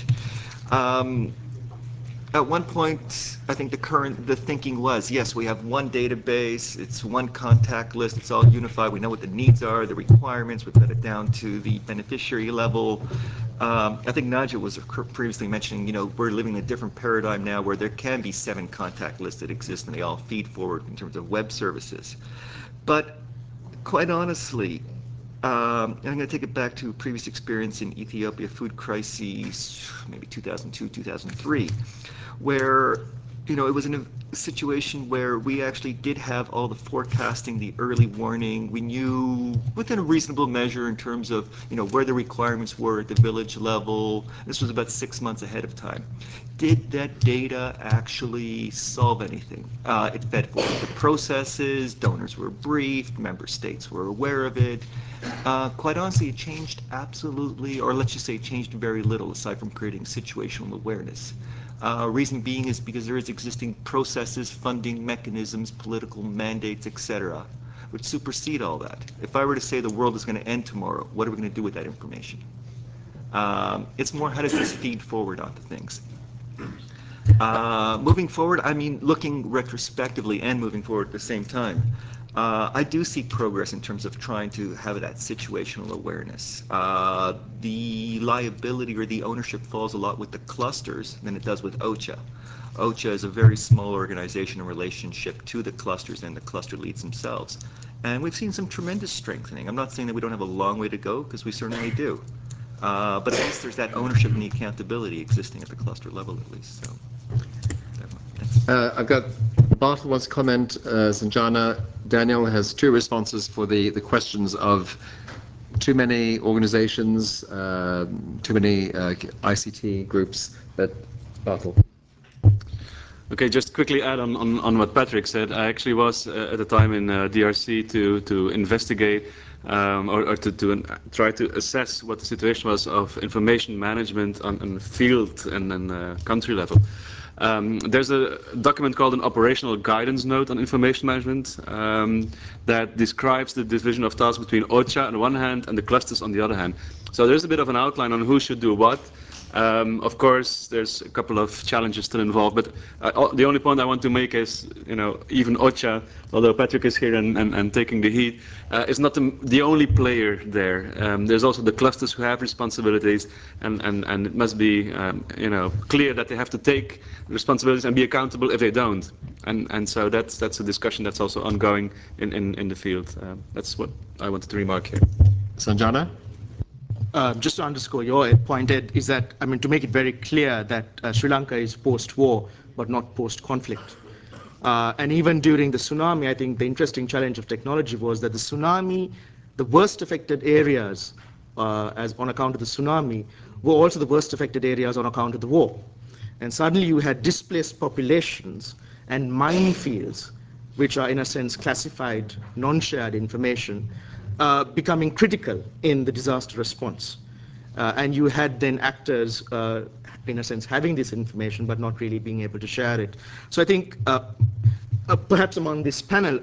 At one point, I think the thinking was, yes, we have one database, it's one contact list, it's all unified, we know what the needs are, the requirements, we've got it down to the beneficiary level. I think Nigel was previously mentioning, we're living in a different paradigm now where there can be 7 contact lists that exist and they all feed forward in terms of web services. But quite honestly, I'm going to take it back to a previous experience in Ethiopia food crises, maybe 2002, 2003, where it was in a situation where we actually did have all the forecasting, the early warning. We knew within a reasonable measure in terms of where the requirements were at the village level. This was about 6 months ahead of time. Did that data actually solve anything? It fed forward the processes, donors were briefed, member states were aware of it. Quite honestly, it changed absolutely, or let's just say it changed very little aside from creating situational awareness. Reason being is because there is existing processes, funding mechanisms, political mandates, etc., which supersede all that. If I were to say the world is going to end tomorrow, what are we going to do with that information? It's more how does this feed forward onto things. Moving forward, I mean, looking retrospectively and moving forward at the same time, I do see progress in terms of trying to have that situational awareness. The liability or the ownership falls a lot with the clusters than it does with OCHA. OCHA is a very small organization in relationship to the clusters and the cluster leads themselves. And we've seen some tremendous strengthening. I'm not saying that we don't have a long way to go, because we certainly do. But at least there's that ownership and the accountability existing at the cluster level at least. So, I've got Bartel wants to comment, Sanjana. Daniel has 2 responses for the questions of too many organizations, too many ICT groups, but Bartel. Okay, just quickly add on what Patrick said. I actually was at the time in DRC to investigate or to try to assess what the situation was of information management on field and country level. There's a document called an operational guidance note on information management that describes the division of tasks between OCHA on the one hand and the clusters on the other hand. So there's a bit of an outline on who should do what. Of course, there's a couple of challenges still involved, but the only point I want to make is, even OCHA, although Patrick is here and taking the heat, is not the only player there. There's also the clusters who have responsibilities, and it must be, clear that they have to take responsibilities and be accountable if they don't. And so that's a discussion that's also ongoing in the field. That's what I wanted to remark here. Sanjana? Just to underscore your point, Ed, is that, to make it very clear that Sri Lanka is post-war, but not post-conflict. And even during the tsunami, I think the interesting challenge of technology was that the tsunami, the worst affected areas as on account of the tsunami, were also the worst affected areas on account of the war. And suddenly you had displaced populations and minefields, which are in a sense classified, non-shared information, becoming critical in the disaster response. And you had then actors, in a sense, having this information but not really being able to share it. So I think perhaps among this panel,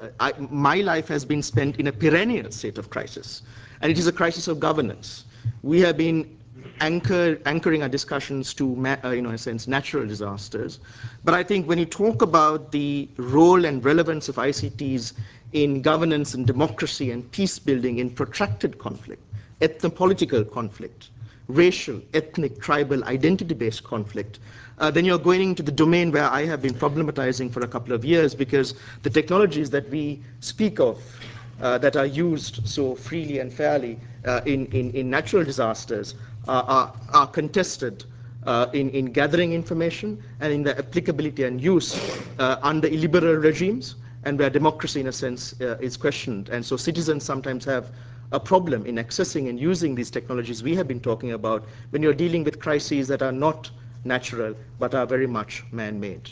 my life has been spent in a perennial state of crisis, and it is a crisis of governance. We have been anchoring our discussions to, in a sense, natural disasters. But I think when you talk about the role and relevance of ICTs in governance and democracy and peace building in protracted conflict, ethno-political conflict, racial, ethnic, tribal, identity-based conflict, then you're going into the domain where I have been problematizing for a couple of years, because the technologies that we speak of that are used so freely and fairly in natural disasters are contested in gathering information and in the applicability and use under illiberal regimes, and where democracy, in a sense, is questioned. And so citizens sometimes have a problem in accessing and using these technologies we have been talking about when you're dealing with crises that are not natural but are very much man-made.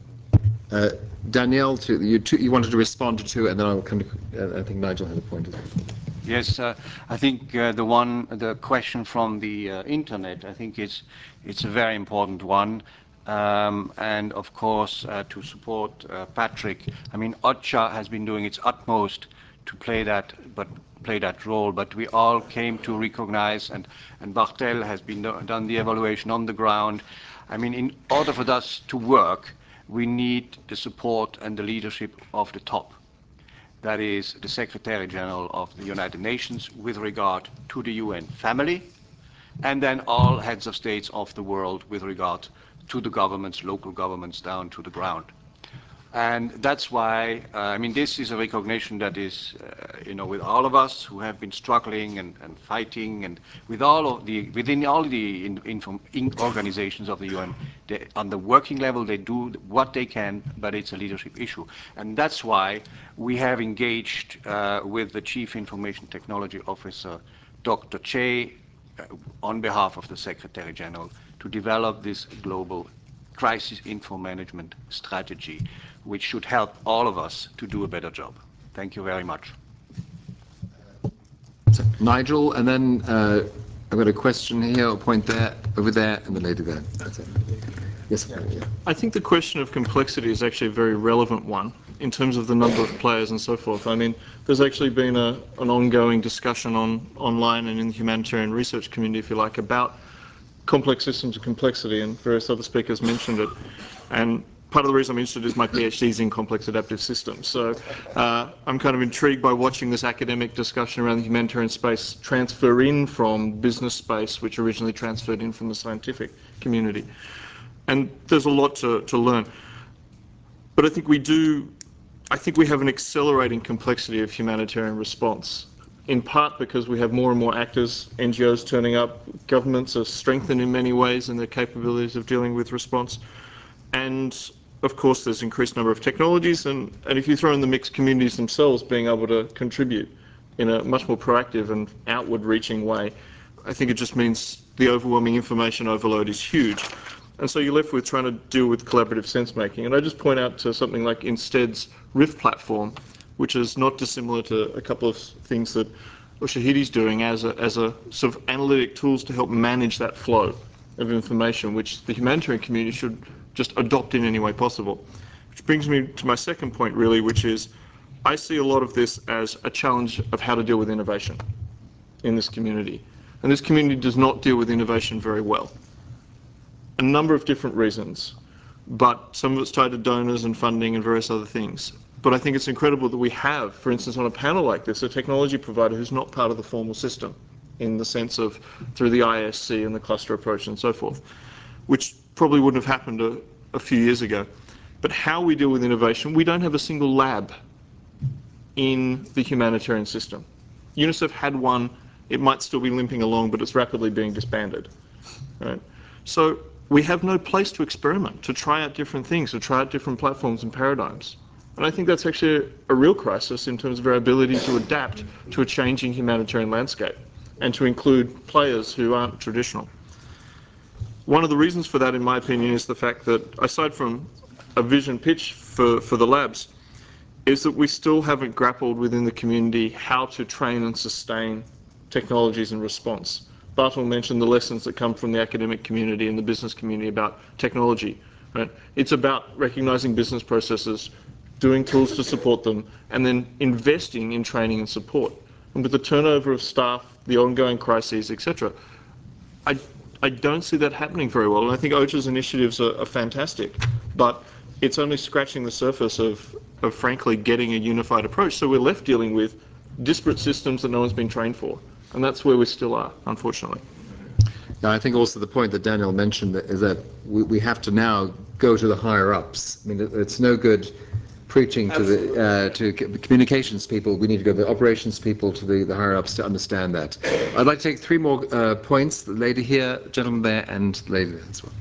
Danielle, you wanted to respond to 2, and then I'll come to, I think Nigel had a point as well. Yes, I think the question from the internet, I think it's a very important one. and of course to support Patrick. I mean, OCHA has been doing its utmost to play that role, but we all came to recognize, and Bartel has been done the evaluation on the ground. I mean, in order for us to work, we need the support and the leadership of the top. That is the Secretary General of the United Nations with regard to the UN family, and then all heads of states of the world with regard to the governments, local governments down to the ground. And that's why, I mean, this is a recognition that is, with all of us who have been struggling and fighting, and with within all the organizations of the UN, on the working level, they do what they can, but it's a leadership issue. And that's why we have engaged with the Chief Information Technology Officer, Dr. Che, on behalf of the Secretary General, to develop this global crisis info management strategy, which should help all of us to do a better job. Thank you very much. So, Nigel, and then I've got a question here, a point there, over there, and the lady there. That's it. Yes. Yeah. I think the question of complexity is actually a very relevant one in terms of the number of players and so forth. I mean, there's actually been an ongoing discussion online and in the humanitarian research community, if you like, about complex systems of complexity, and various other speakers mentioned it. And part of the reason I'm interested is my PhD is in complex adaptive systems. So I'm kind of intrigued by watching this academic discussion around the humanitarian space transfer in from business space, which originally transferred in from the scientific community. And there's a lot to learn. But I think we have an accelerating complexity of humanitarian response, in part because we have more and more actors, NGOs turning up, governments are strengthened in many ways in their capabilities of dealing with response. And of course there's increased number of technologies, and if you throw in the mix communities themselves being able to contribute in a much more proactive and outward reaching way, I think it just means the overwhelming information overload is huge. And so you're left with trying to deal with collaborative sense making. And I just point out to something like Instead's RIF platform, which is not dissimilar to a couple of things that Ushahidi's doing as a sort of analytic tools to help manage that flow of information, which the humanitarian community should just adopt in any way possible. Which brings me to my second point, really, which is I see a lot of this as a challenge of how to deal with innovation in this community. And this community does not deal with innovation very well. A number of different reasons, but some of it's tied to donors and funding and various other things. But I think it's incredible that we have, for instance, on a panel like this, a technology provider who's not part of the formal system in the sense of through the ISC and the cluster approach and so forth, which probably wouldn't have happened a few years ago. But how we deal with innovation, we don't have a single lab in the humanitarian system. UNICEF had one, it might still be limping along, but it's rapidly being disbanded. Right? So we have no place to experiment, to try out different things, to try out different platforms and paradigms. And I think that's actually a real crisis in terms of our ability to adapt to a changing humanitarian landscape and to include players who aren't traditional. One of the reasons for that, in my opinion, is the fact that, aside from a vision pitch for the labs, is that we still haven't grappled within the community how to train and sustain technologies in response. Bartel mentioned the lessons that come from the academic community and the business community about technology. Right? It's about recognizing business processes, doing tools to support them, and then investing in training and support. And with the turnover of staff, the ongoing crises, etc., I don't see that happening very well. And I think OCHA's initiatives are fantastic, but it's only scratching the surface of frankly getting a unified approach. So we're left dealing with disparate systems that no one's been trained for. And that's where we still are, unfortunately. Now, I think also the point that Daniel mentioned is that we have to now go to the higher ups. I mean, it's no good preaching to the communications people. We need to go to the operations people, to the higher ups to understand that. I'd like to take three more points. The lady here, gentleman there, and the lady there as well.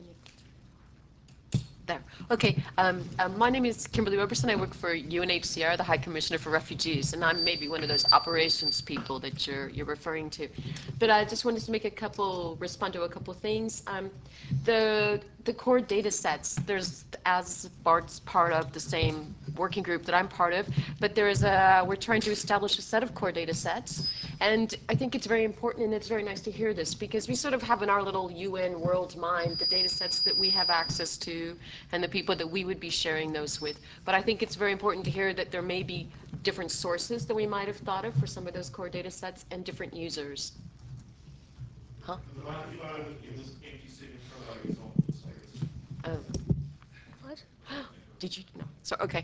There. Okay. My name is Kimberly Roberson. I work for UNHCR, the High Commissioner for Refugees, and I'm maybe one of those operations people that you're referring to. But I just wanted to respond to a couple things. The core data sets, there's as part of the same working group that I'm part of, but we're trying to establish a set of core data sets. And I think it's very important, and it's very nice to hear this, because we sort of have in our little UN world mind the data sets that we have access to and the people that we would be sharing those with. But I think it's very important to hear that there may be different sources that we might have thought of for some of those core data sets and different users. Huh? What? Did you? No. So, okay.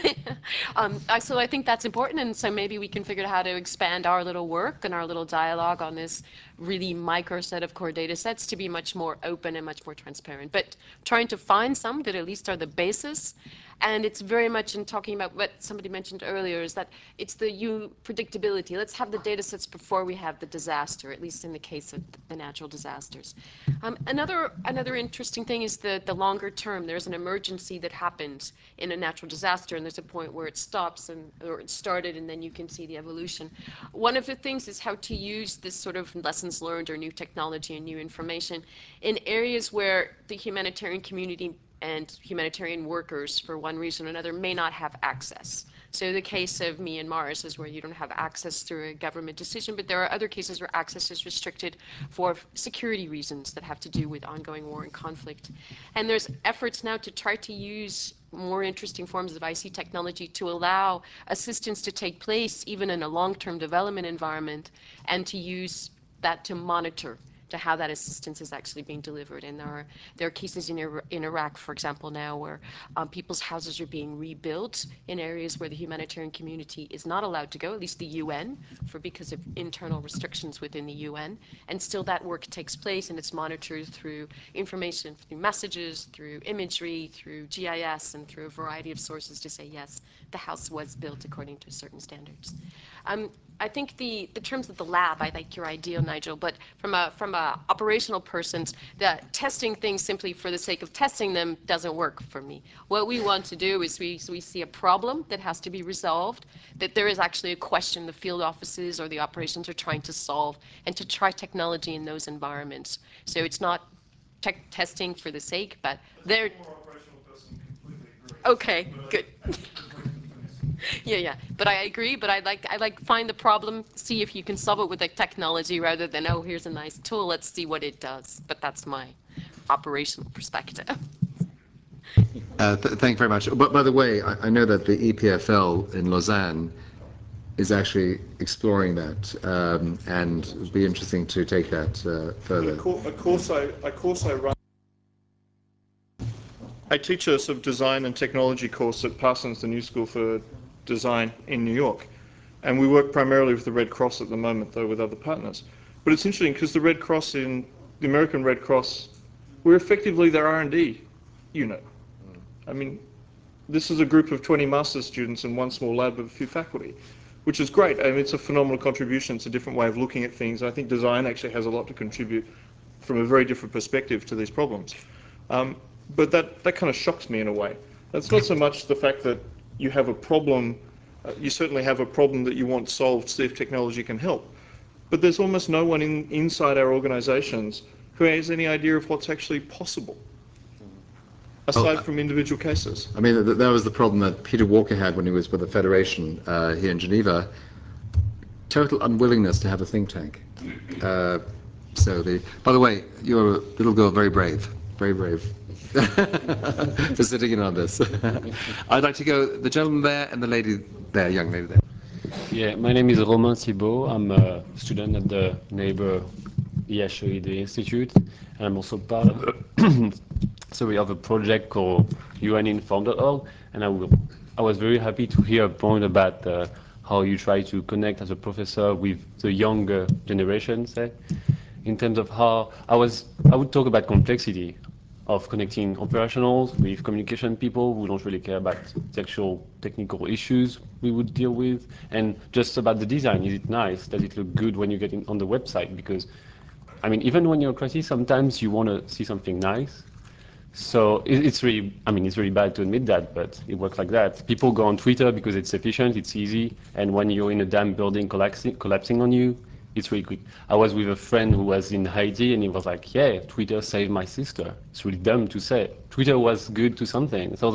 So I think that's important, and so maybe we can figure out how to expand our little work and our little dialogue on this really micro set of core data sets to be much more open and much more transparent. But trying to find some that at least are the basis. And it's very much in talking about what somebody mentioned earlier, is that it's the predictability. Let's have the data sets before we have the disaster, at least in the case of the natural disasters. Another interesting thing is the longer term. There's an emergency that happens in a natural disaster, and there's a point where it stops, or it started, and then you can see the evolution. One of the things is how to use this sort of lessons learned or new technology and new information in areas where the humanitarian community and humanitarian workers, for one reason or another, may not have access. So the case of Myanmar is where you don't have access through a government decision, but there are other cases where access is restricted for security reasons that have to do with ongoing war and conflict. And there's efforts now to try to use more interesting forms of IC technology to allow assistance to take place even in a long-term development environment, and to use that to monitor to how that assistance is actually being delivered. And there are cases in Iraq, for example, now where people's houses are being rebuilt in areas where the humanitarian community is not allowed to go, at least the UN, because of internal restrictions within the UN. And still that work takes place, and it's monitored through information, through messages, through imagery, through GIS, and through a variety of sources to say, yes, the house was built according to certain standards. I think the terms of the lab, I like your idea, Nigel, but from a operational person's, the testing things simply for the sake of testing them doesn't work for me. What we want to do is we see a problem that has to be resolved, that there is actually a question the field offices or the operations are trying to solve, and to try technology in those environments. So it's not testing for the sake, but they're... Okay, good. Yeah. But I agree. But I like find the problem, see if you can solve it with a technology rather than, oh, here's a nice tool, let's see what it does. But that's my operational perspective. Thank you very much. But by the way, I know that the EPFL in Lausanne is actually exploring that, and it would be interesting to take that further. A course I run. I teach a sort of design and technology course at Parsons, the New School for Design in New York. And we work primarily with the Red Cross at the moment, though with other partners. But it's interesting because the Red Cross, the American Red Cross, we're effectively their R&D unit. I mean, this is a group of 20 master's students in one small lab of a few faculty, which is great. I mean, it's a phenomenal contribution. It's a different way of looking at things. I think design actually has a lot to contribute from a very different perspective to these problems. But that kind of shocks me in a way. That's not so much the fact that you have a problem, you certainly have a problem that you want solved to see if technology can help. But there's almost no one inside our organizations who has any idea of what's actually possible, aside from individual cases. I mean, that was the problem that Peter Walker had when he was with the Federation here in Geneva. Total unwillingness to have a think tank. By the way, you're a little girl, very brave. Very brave. For sitting in on this. I'd like to go, the gentleman there and the lady there, young lady there. Yeah, my name is Romain Thibault. I'm a student at the neighbor IHEID Institute, and I'm also part of a project called UNinform.org, and I was very happy to hear a point about how you try to connect as a professor with the younger generation, say, in terms of how I would talk about complexity of connecting operationals with communication people who don't really care about the actual technical issues we would deal with, and just about the design. Is it nice? Does it look good when you get on the website? Because, I mean, even when you're a crisis, sometimes you want to see something nice. So it's really bad to admit that, but it works like that. People go on Twitter because it's efficient, it's easy, and when you're in a damn building collapsing on you, it's really quick. I was with a friend who was in Haiti, and he was like, yeah, Twitter saved my sister. It's really dumb to say. Twitter was good to something. So I was like,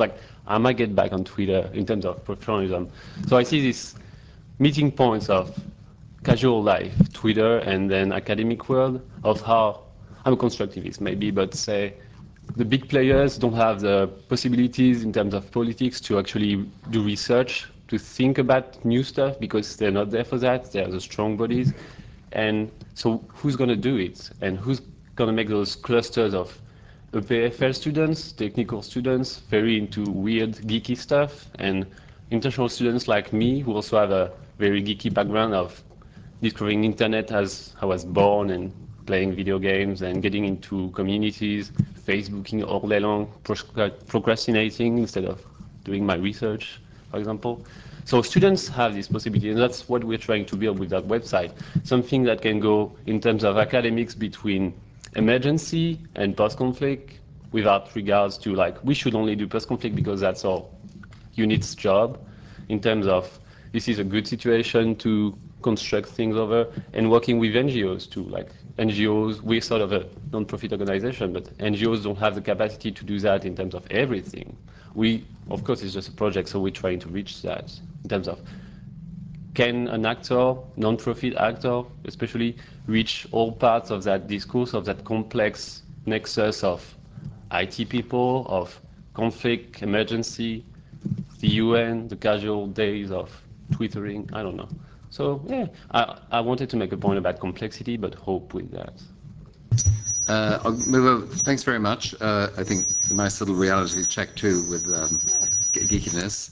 I might get back on Twitter in terms of professionalism. So I see these meeting points of casual life, Twitter, and then academic world of how I'm a constructivist maybe, but say the big players don't have the possibilities in terms of politics to actually do research, to think about new stuff because they're not there for that. They're the strong bodies. And so who's going to do it? And who's going to make those clusters of EPFL students, technical students, very into weird, geeky stuff, and international students like me who also have a very geeky background of discovering internet as I was born and playing video games and getting into communities, Facebooking all day long, procrastinating instead of doing my research, for example. So students have this possibility, and that's what we're trying to build with that website. Something that can go in terms of academics between emergency and post-conflict without regards to like, we should only do post-conflict because that's our unit's job, in terms of this is a good situation to construct things over, and working with NGOs too. Like NGOs, we're sort of a non-profit organization, but NGOs don't have the capacity to do that in terms of everything. We, of course, it's just a project, so we're trying to reach that in terms of can an actor, non-profit actor especially, reach all parts of that discourse, of that complex nexus of IT people, of conflict, emergency, the UN, the casual days of twittering, I don't know. So yeah, I wanted to make a point about complexity, but hope with that. I'll move over. Thanks very much. I think a nice little reality check too with geekiness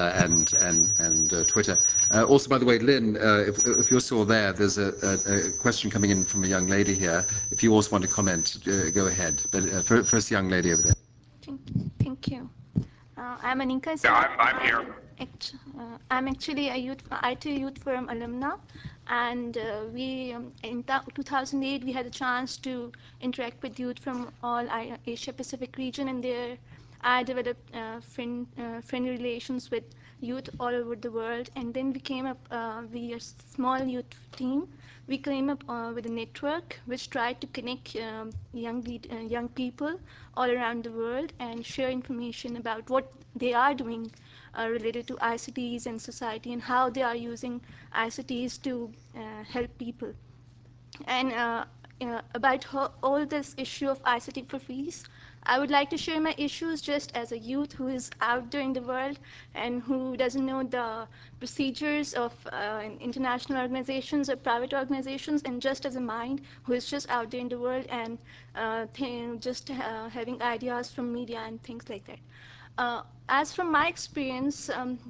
and Twitter. Also, by the way, Lynn, if you're still there, there's a question coming in from a young lady here. If you also want to comment, go ahead. But first, the young lady over there. Thank you. I'm Anika. Yeah, I'm here. I'm actually a IT Youth Forum alumna, and we in 2008 we had a chance to interact with youth from all Asia Pacific region, and there I developed friendly relations with youth all over the world. And then we came up, we a small youth team. We came up with a network which tried to connect young people all around the world and share information about what they are doing related to ICTs and society, and how they are using ICTs to help people. And about all this issue of ICT for peace, I would like to share my issues just as a youth who is out there in the world and who doesn't know the procedures of international organizations or private organizations, and just as a mind who is just out there in the world and just having ideas from media and things like that. As from my experience,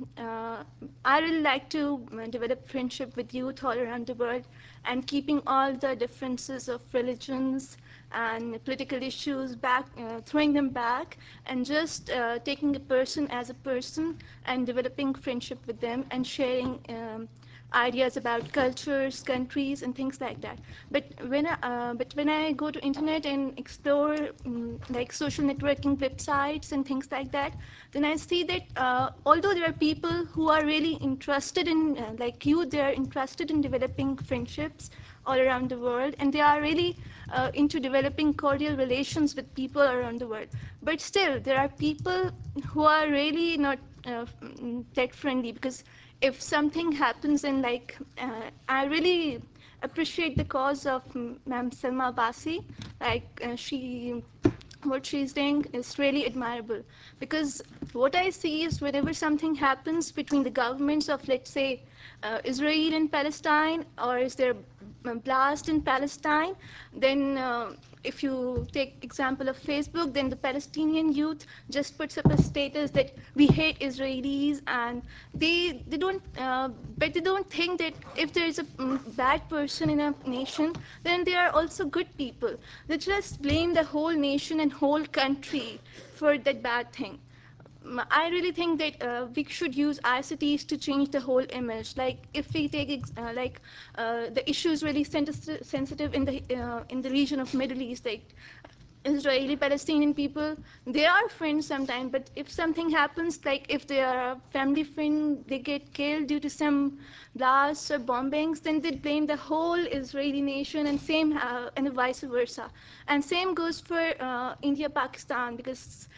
I really like to develop friendship with youth all around the world, and keeping all the differences of religions and political issues back, throwing them back, and just taking a person as a person and developing friendship with them and sharing ideas about cultures, countries, and things like that. But when I go to internet and explore like social networking websites and things like that, then I see that although there are people who are really interested in, like you, they are interested in developing friendships all around the world, and they are really into developing cordial relations with people around the world. But still, there are people who are really not tech friendly, because if something happens, and like I really appreciate the cause of Ma'am Salma Abbasi, like what she's doing is really admirable, because what I see is whenever something happens between the governments of, let's say, Israel and Palestine, or is there a blast in Palestine, then if you take example of Facebook, then the Palestinian youth just puts up a status that we hate Israelis, and they don't, but they don't think that if there is a bad person in a nation, then they are also good people. They just blame the whole nation and whole country for that bad thing. I really think that we should use ICTs to change the whole image. Like if we take the issue is really sensitive in the region of Middle East. Like Israeli-Palestinian people, they are friends sometimes, but if something happens, like if they are a family friend, they get killed due to some blasts or bombings, then they blame the whole Israeli nation, and same and vice versa. And same goes for India-Pakistan, because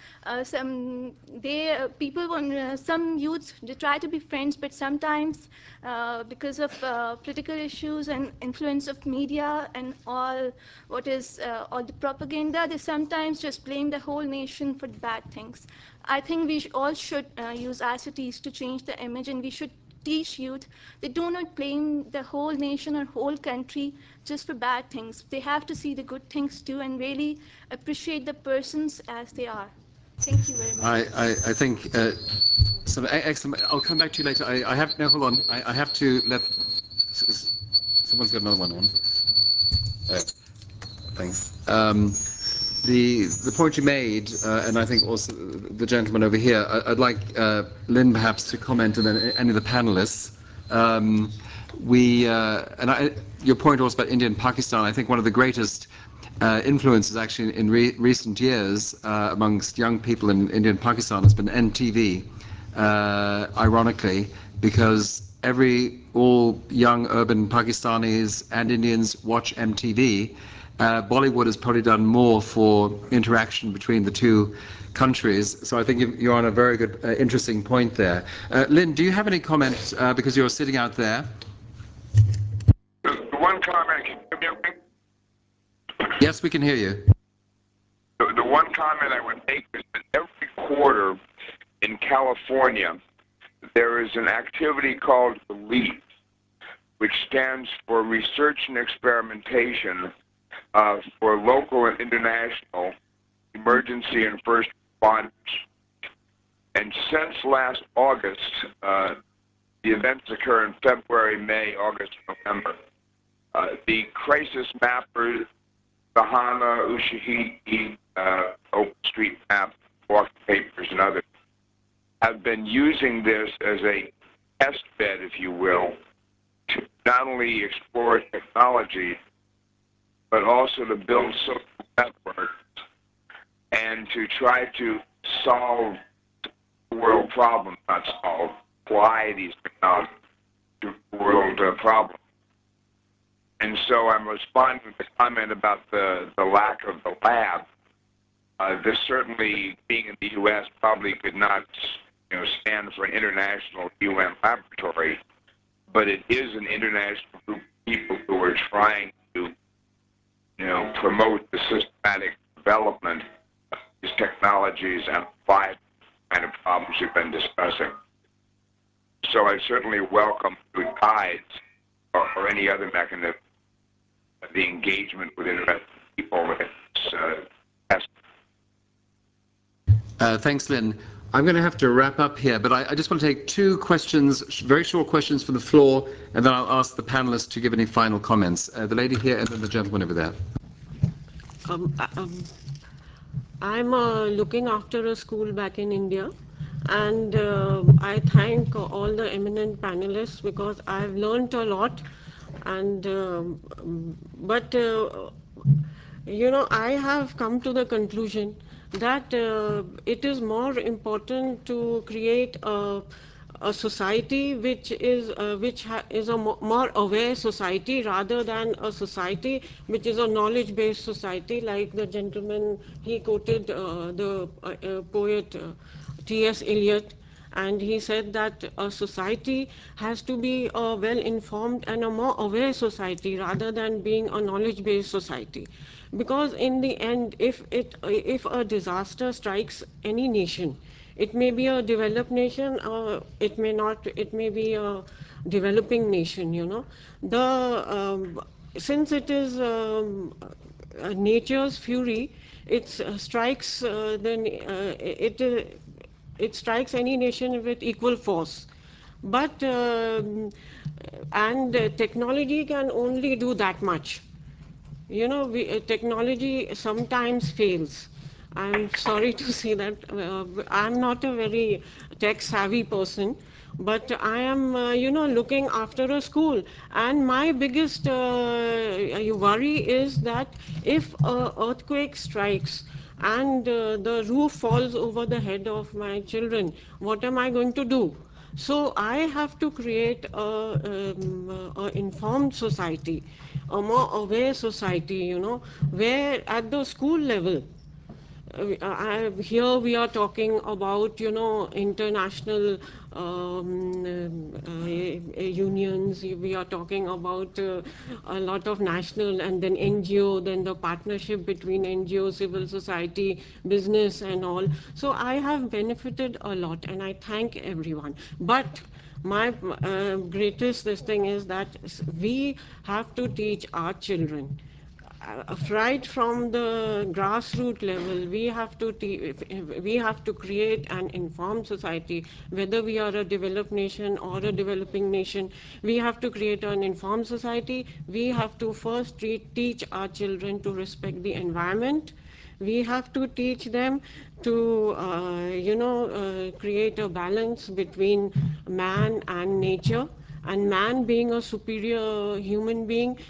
some youths, they try to be friends, but sometimes because of political issues and influence of media and all all the propaganda, they sometimes just blame the whole nation for bad things. I think we all should use ICTs to change the image, and we should teach youth they do not blame the whole nation or whole country just for bad things. They have to see the good things too and really appreciate the persons as they are. Thank you very much. I think excellent. I'll come back to you later. I have no. Hold on. I have to let. Someone's got another one on. Thanks. The point you made, and I think also the gentleman over here, I'd like Lynn perhaps to comment, and then any of the panelists. Your point also about India and Pakistan, I think one of the greatest influences actually in recent years amongst young people in India and Pakistan has been NTV, ironically, because all young urban Pakistanis and Indians watch MTV. Bollywood has probably done more for interaction between the two countries. So I think you're on a very good, interesting point there. Lynn, do you have any comments, because you're sitting out there? The one comment, can you hear me? Yes, we can hear you. The one comment I would make is that every quarter in California, there is an activity called BELIEVE, which stands for Research and Experimentation for Local and International Emergency and First Responders. And since last August, the events occur in February, May, August, November. The crisis mappers, Sahana, Ushahidi, OpenStreetMap, Walking Papers, and others, have been using this as a test bed, if you will, to not only explore technology, but also to build social networks and to try to solve world problems, not solve, apply these technologies to world problems. And so I'm responding to the comment about the lack of the lab. This certainly, being in the U.S., probably could not stand for an international UN laboratory, but it is an international group of people who are trying to promote the systematic development of these technologies and apply the kind of problems we've been discussing. So I certainly welcome through guides or any other mechanism the engagement with interested people with test. Thanks, Lynn. I'm going to have to wrap up here, but I just want to take two questions, very short questions from the floor, and then I'll ask the panelists to give any final comments. The lady here and then the gentleman over there. I'm looking after a school back in India, and I thank all the eminent panelists because I've learned a lot. And I have come to the conclusion that it is more important to create a society which is a more aware society rather than a society which is a knowledge-based society. Like the gentleman, he quoted the poet T.S. Eliot, and he said that a society has to be a well-informed and a more aware society rather than being a knowledge-based society. Because in the end, if a disaster strikes any nation, it may be a developed nation or it may not, it may be a developing nation, Since it is nature's fury, it strikes it strikes any nation with equal force. But technology can only do that much. Technology sometimes fails. I'm sorry to say that I'm not a very tech savvy person, but I am, looking after a school. And my biggest worry is that if an earthquake strikes and the roof falls over the head of my children, what am I going to do? So I have to create a informed society, a more aware society, where at the school level, here we are talking about, international unions. We are talking about a lot of national and then NGO, then the partnership between NGO, civil society, business and all. So I have benefited a lot and I thank everyone. But my greatest this thing is that we have to teach our children right from the grassroots level. We have to create an informed society, whether we are a developed nation or a developing nation. We have to create an informed society. We have to first teach our children to respect the environment. We have to teach them to, create a balance between man and nature. And man being a superior human being,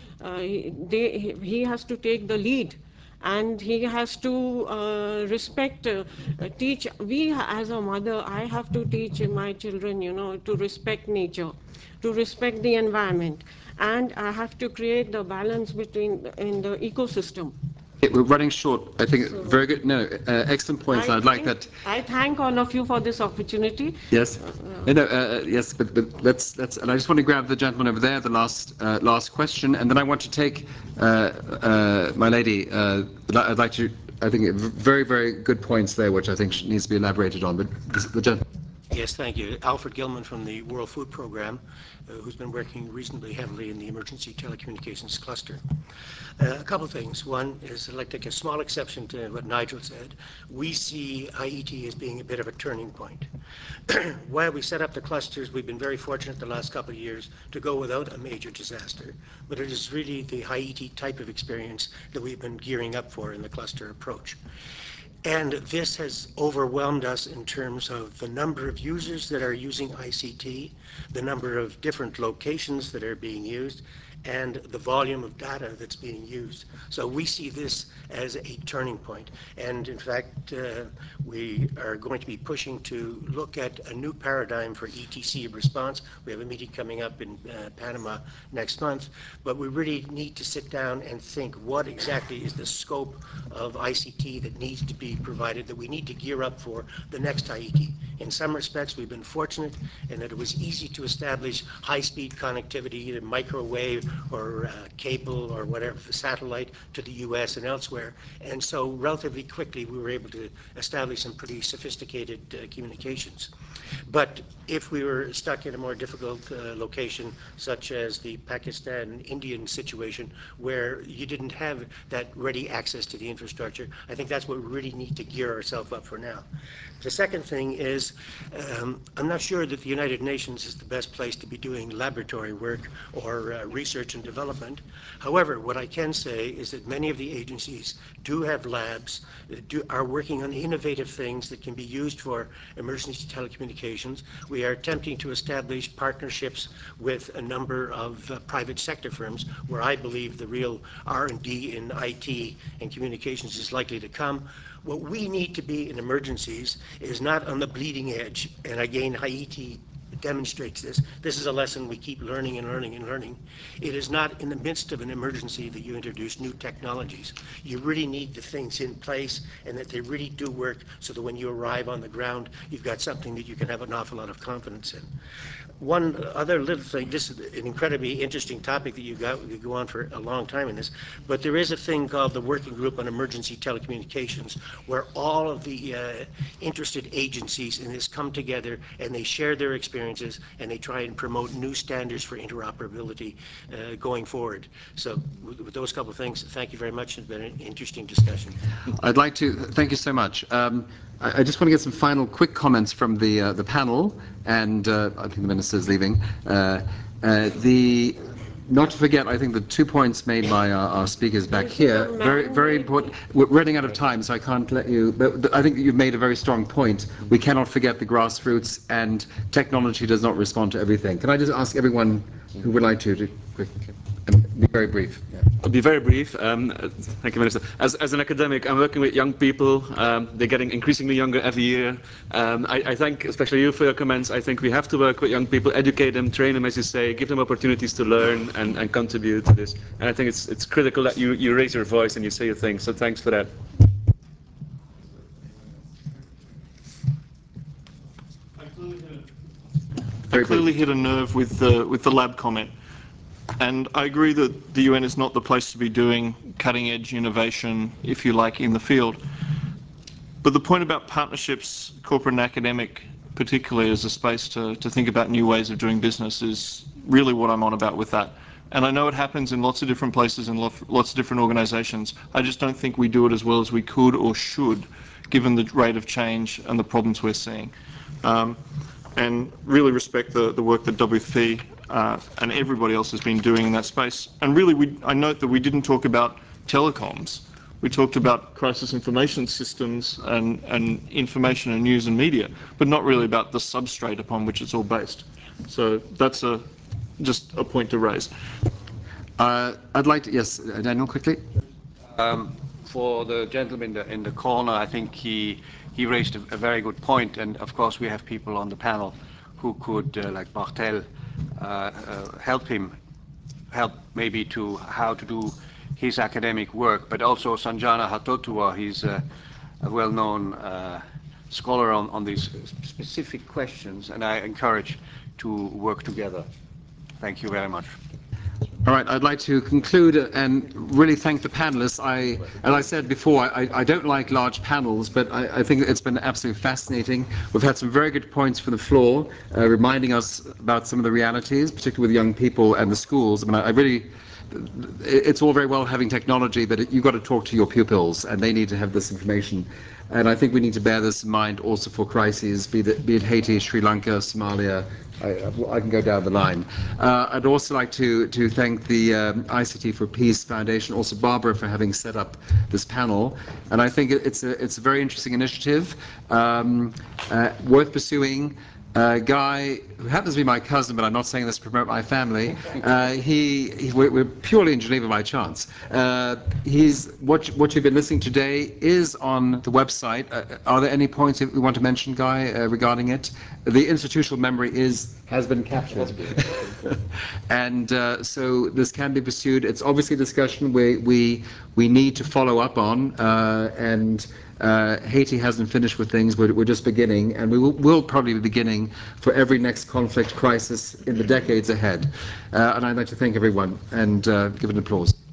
he has to take the lead. And he has to respect, teach. We, as a mother, I have to teach my children, to respect nature, to respect the environment. And I have to create the balance in the ecosystem. We're running short. I think very good. No, excellent points. I'd like that. I thank all of you for this opportunity. Yes. Yes, but let's. And I just want to grab the gentleman over there, the last question, and then I want to take my lady. I'd like to. I think very, very good points there, which I think needs to be elaborated on. But the gentleman. Yes, thank you. Alfred Gilman from the World Food Program, who's been working reasonably heavily in the emergency telecommunications cluster. A couple of things. One is I'd like to take a small exception to what Nigel said. We see IET as being a bit of a turning point. While we set up the clusters, we've been very fortunate the last couple of years to go without a major disaster, but it is really the IET type of experience that we've been gearing up for in the cluster approach. And this has overwhelmed us in terms of the number of users that are using ICT, the number of different locations that are being used, and the volume of data that's being used. So we see this as a turning point. And in fact, we are going to be pushing to look at a new paradigm for ETC response. We have a meeting coming up in Panama next month, but we really need to sit down and think what exactly is the scope of ICT that needs to be provided, that we need to gear up for the next IET. In some respects, we've been fortunate in that it was easy to establish high-speed connectivity, either microwave or cable or whatever, satellite to the US and elsewhere. And so relatively quickly, we were able to establish some pretty sophisticated communications. But if we were stuck in a more difficult location, such as the Pakistan-Indian situation, where you didn't have that ready access to the infrastructure, I think that's what we really need to gear ourselves up for now. The second thing is, I'm not sure that the United Nations is the best place to be doing laboratory work or research and development. However, what I can say is that many of the agencies do have labs, are working on innovative things that can be used for emergency telecommunications. We are attempting to establish partnerships with a number of private sector firms where I believe the real R&D in IT and communications is likely to come. What we need to be in emergencies is not on the bleeding edge, and again, Haiti demonstrates this. This is a lesson we keep learning and learning and learning. It is not in the midst of an emergency that you introduce new technologies. You really need the things in place and that they really do work so that when you arrive on the ground, you've got something that you can have an awful lot of confidence in. One other little thing, this is an incredibly interesting topic that you could go on for a long time in this, but there is a thing called the Working Group on Emergency Telecommunications, where all of the interested agencies in this come together and they share their experiences and they try and promote new standards for interoperability going forward. So with those couple of things, thank you very much. It's been an interesting discussion. I'd like to thank you so much. I just want to get some final quick comments from the panel, and I think the minister is leaving. not to forget, I think the 2 points made by our speakers back here, very important. We're running out of time, so I can't let you, but I think you've made a very strong point. We cannot forget the grassroots, and technology does not respond to everything. Can I just ask everyone who would like to be very brief? Yeah. I'll be very brief. Thank you, Minister. As an academic, I'm working with young people. They're getting increasingly younger every year. I thank especially you for your comments. I think we have to work with young people, educate them, train them, as you say, give them opportunities to learn and contribute to this. And I think it's critical that you raise your voice and you say your things. So thanks for that. I clearly hit a nerve with the lab comment. And I agree that the UN is not the place to be doing cutting-edge innovation, if you like, in the field. But the point about partnerships, corporate and academic, particularly as a space to think about new ways of doing business, is really what I'm on about with that. And I know it happens in lots of different places and lots of different organizations. I just don't think we do it as well as we could or should, given the rate of change and the problems we're seeing. And really respect the work that WFP and everybody else has been doing in that space. And really, I note that we didn't talk about telecoms. We talked about crisis information systems and information and news and media, but not really about the substrate upon which it's all based. So that's just a point to raise. I'd like to, yes, Daniel, quickly. For the gentleman in the corner, I think he raised a very good point, and of course we have people on the panel who could, like Bartel, help maybe to how to do his academic work, but also Sanjana Hatotua, he's a well-known scholar on these specific questions, and I encourage to work together. Thank you very much. All right, I'd like to conclude and really thank the panelists. As I said before, I don't like large panels, but I think it's been absolutely fascinating. We've had some very good points from the floor, reminding us about some of the realities, particularly with young people and the schools. I mean, it's all very well having technology, but you've got to talk to your pupils, and they need to have this information. And I think we need to bear this in mind also for crises, be it Haiti, Sri Lanka, Somalia. I can go down the line. I'd also like to thank the ICT for Peace Foundation, also Barbara, for having set up this panel. And I think it's a very interesting initiative, worth pursuing. Guy, who happens to be my cousin, but I'm not saying this to promote my family, we're purely in Geneva by chance. What you've been listening today is on the website. Are there any points you want to mention, Guy, regarding it? The institutional memory has been captured. And so this can be pursued. It's obviously a discussion we need to follow up on, and Haiti hasn't finished with things. We're just beginning, and we'll probably be beginning for every next conflict crisis in the decades ahead. And I'd like to thank everyone and give an applause.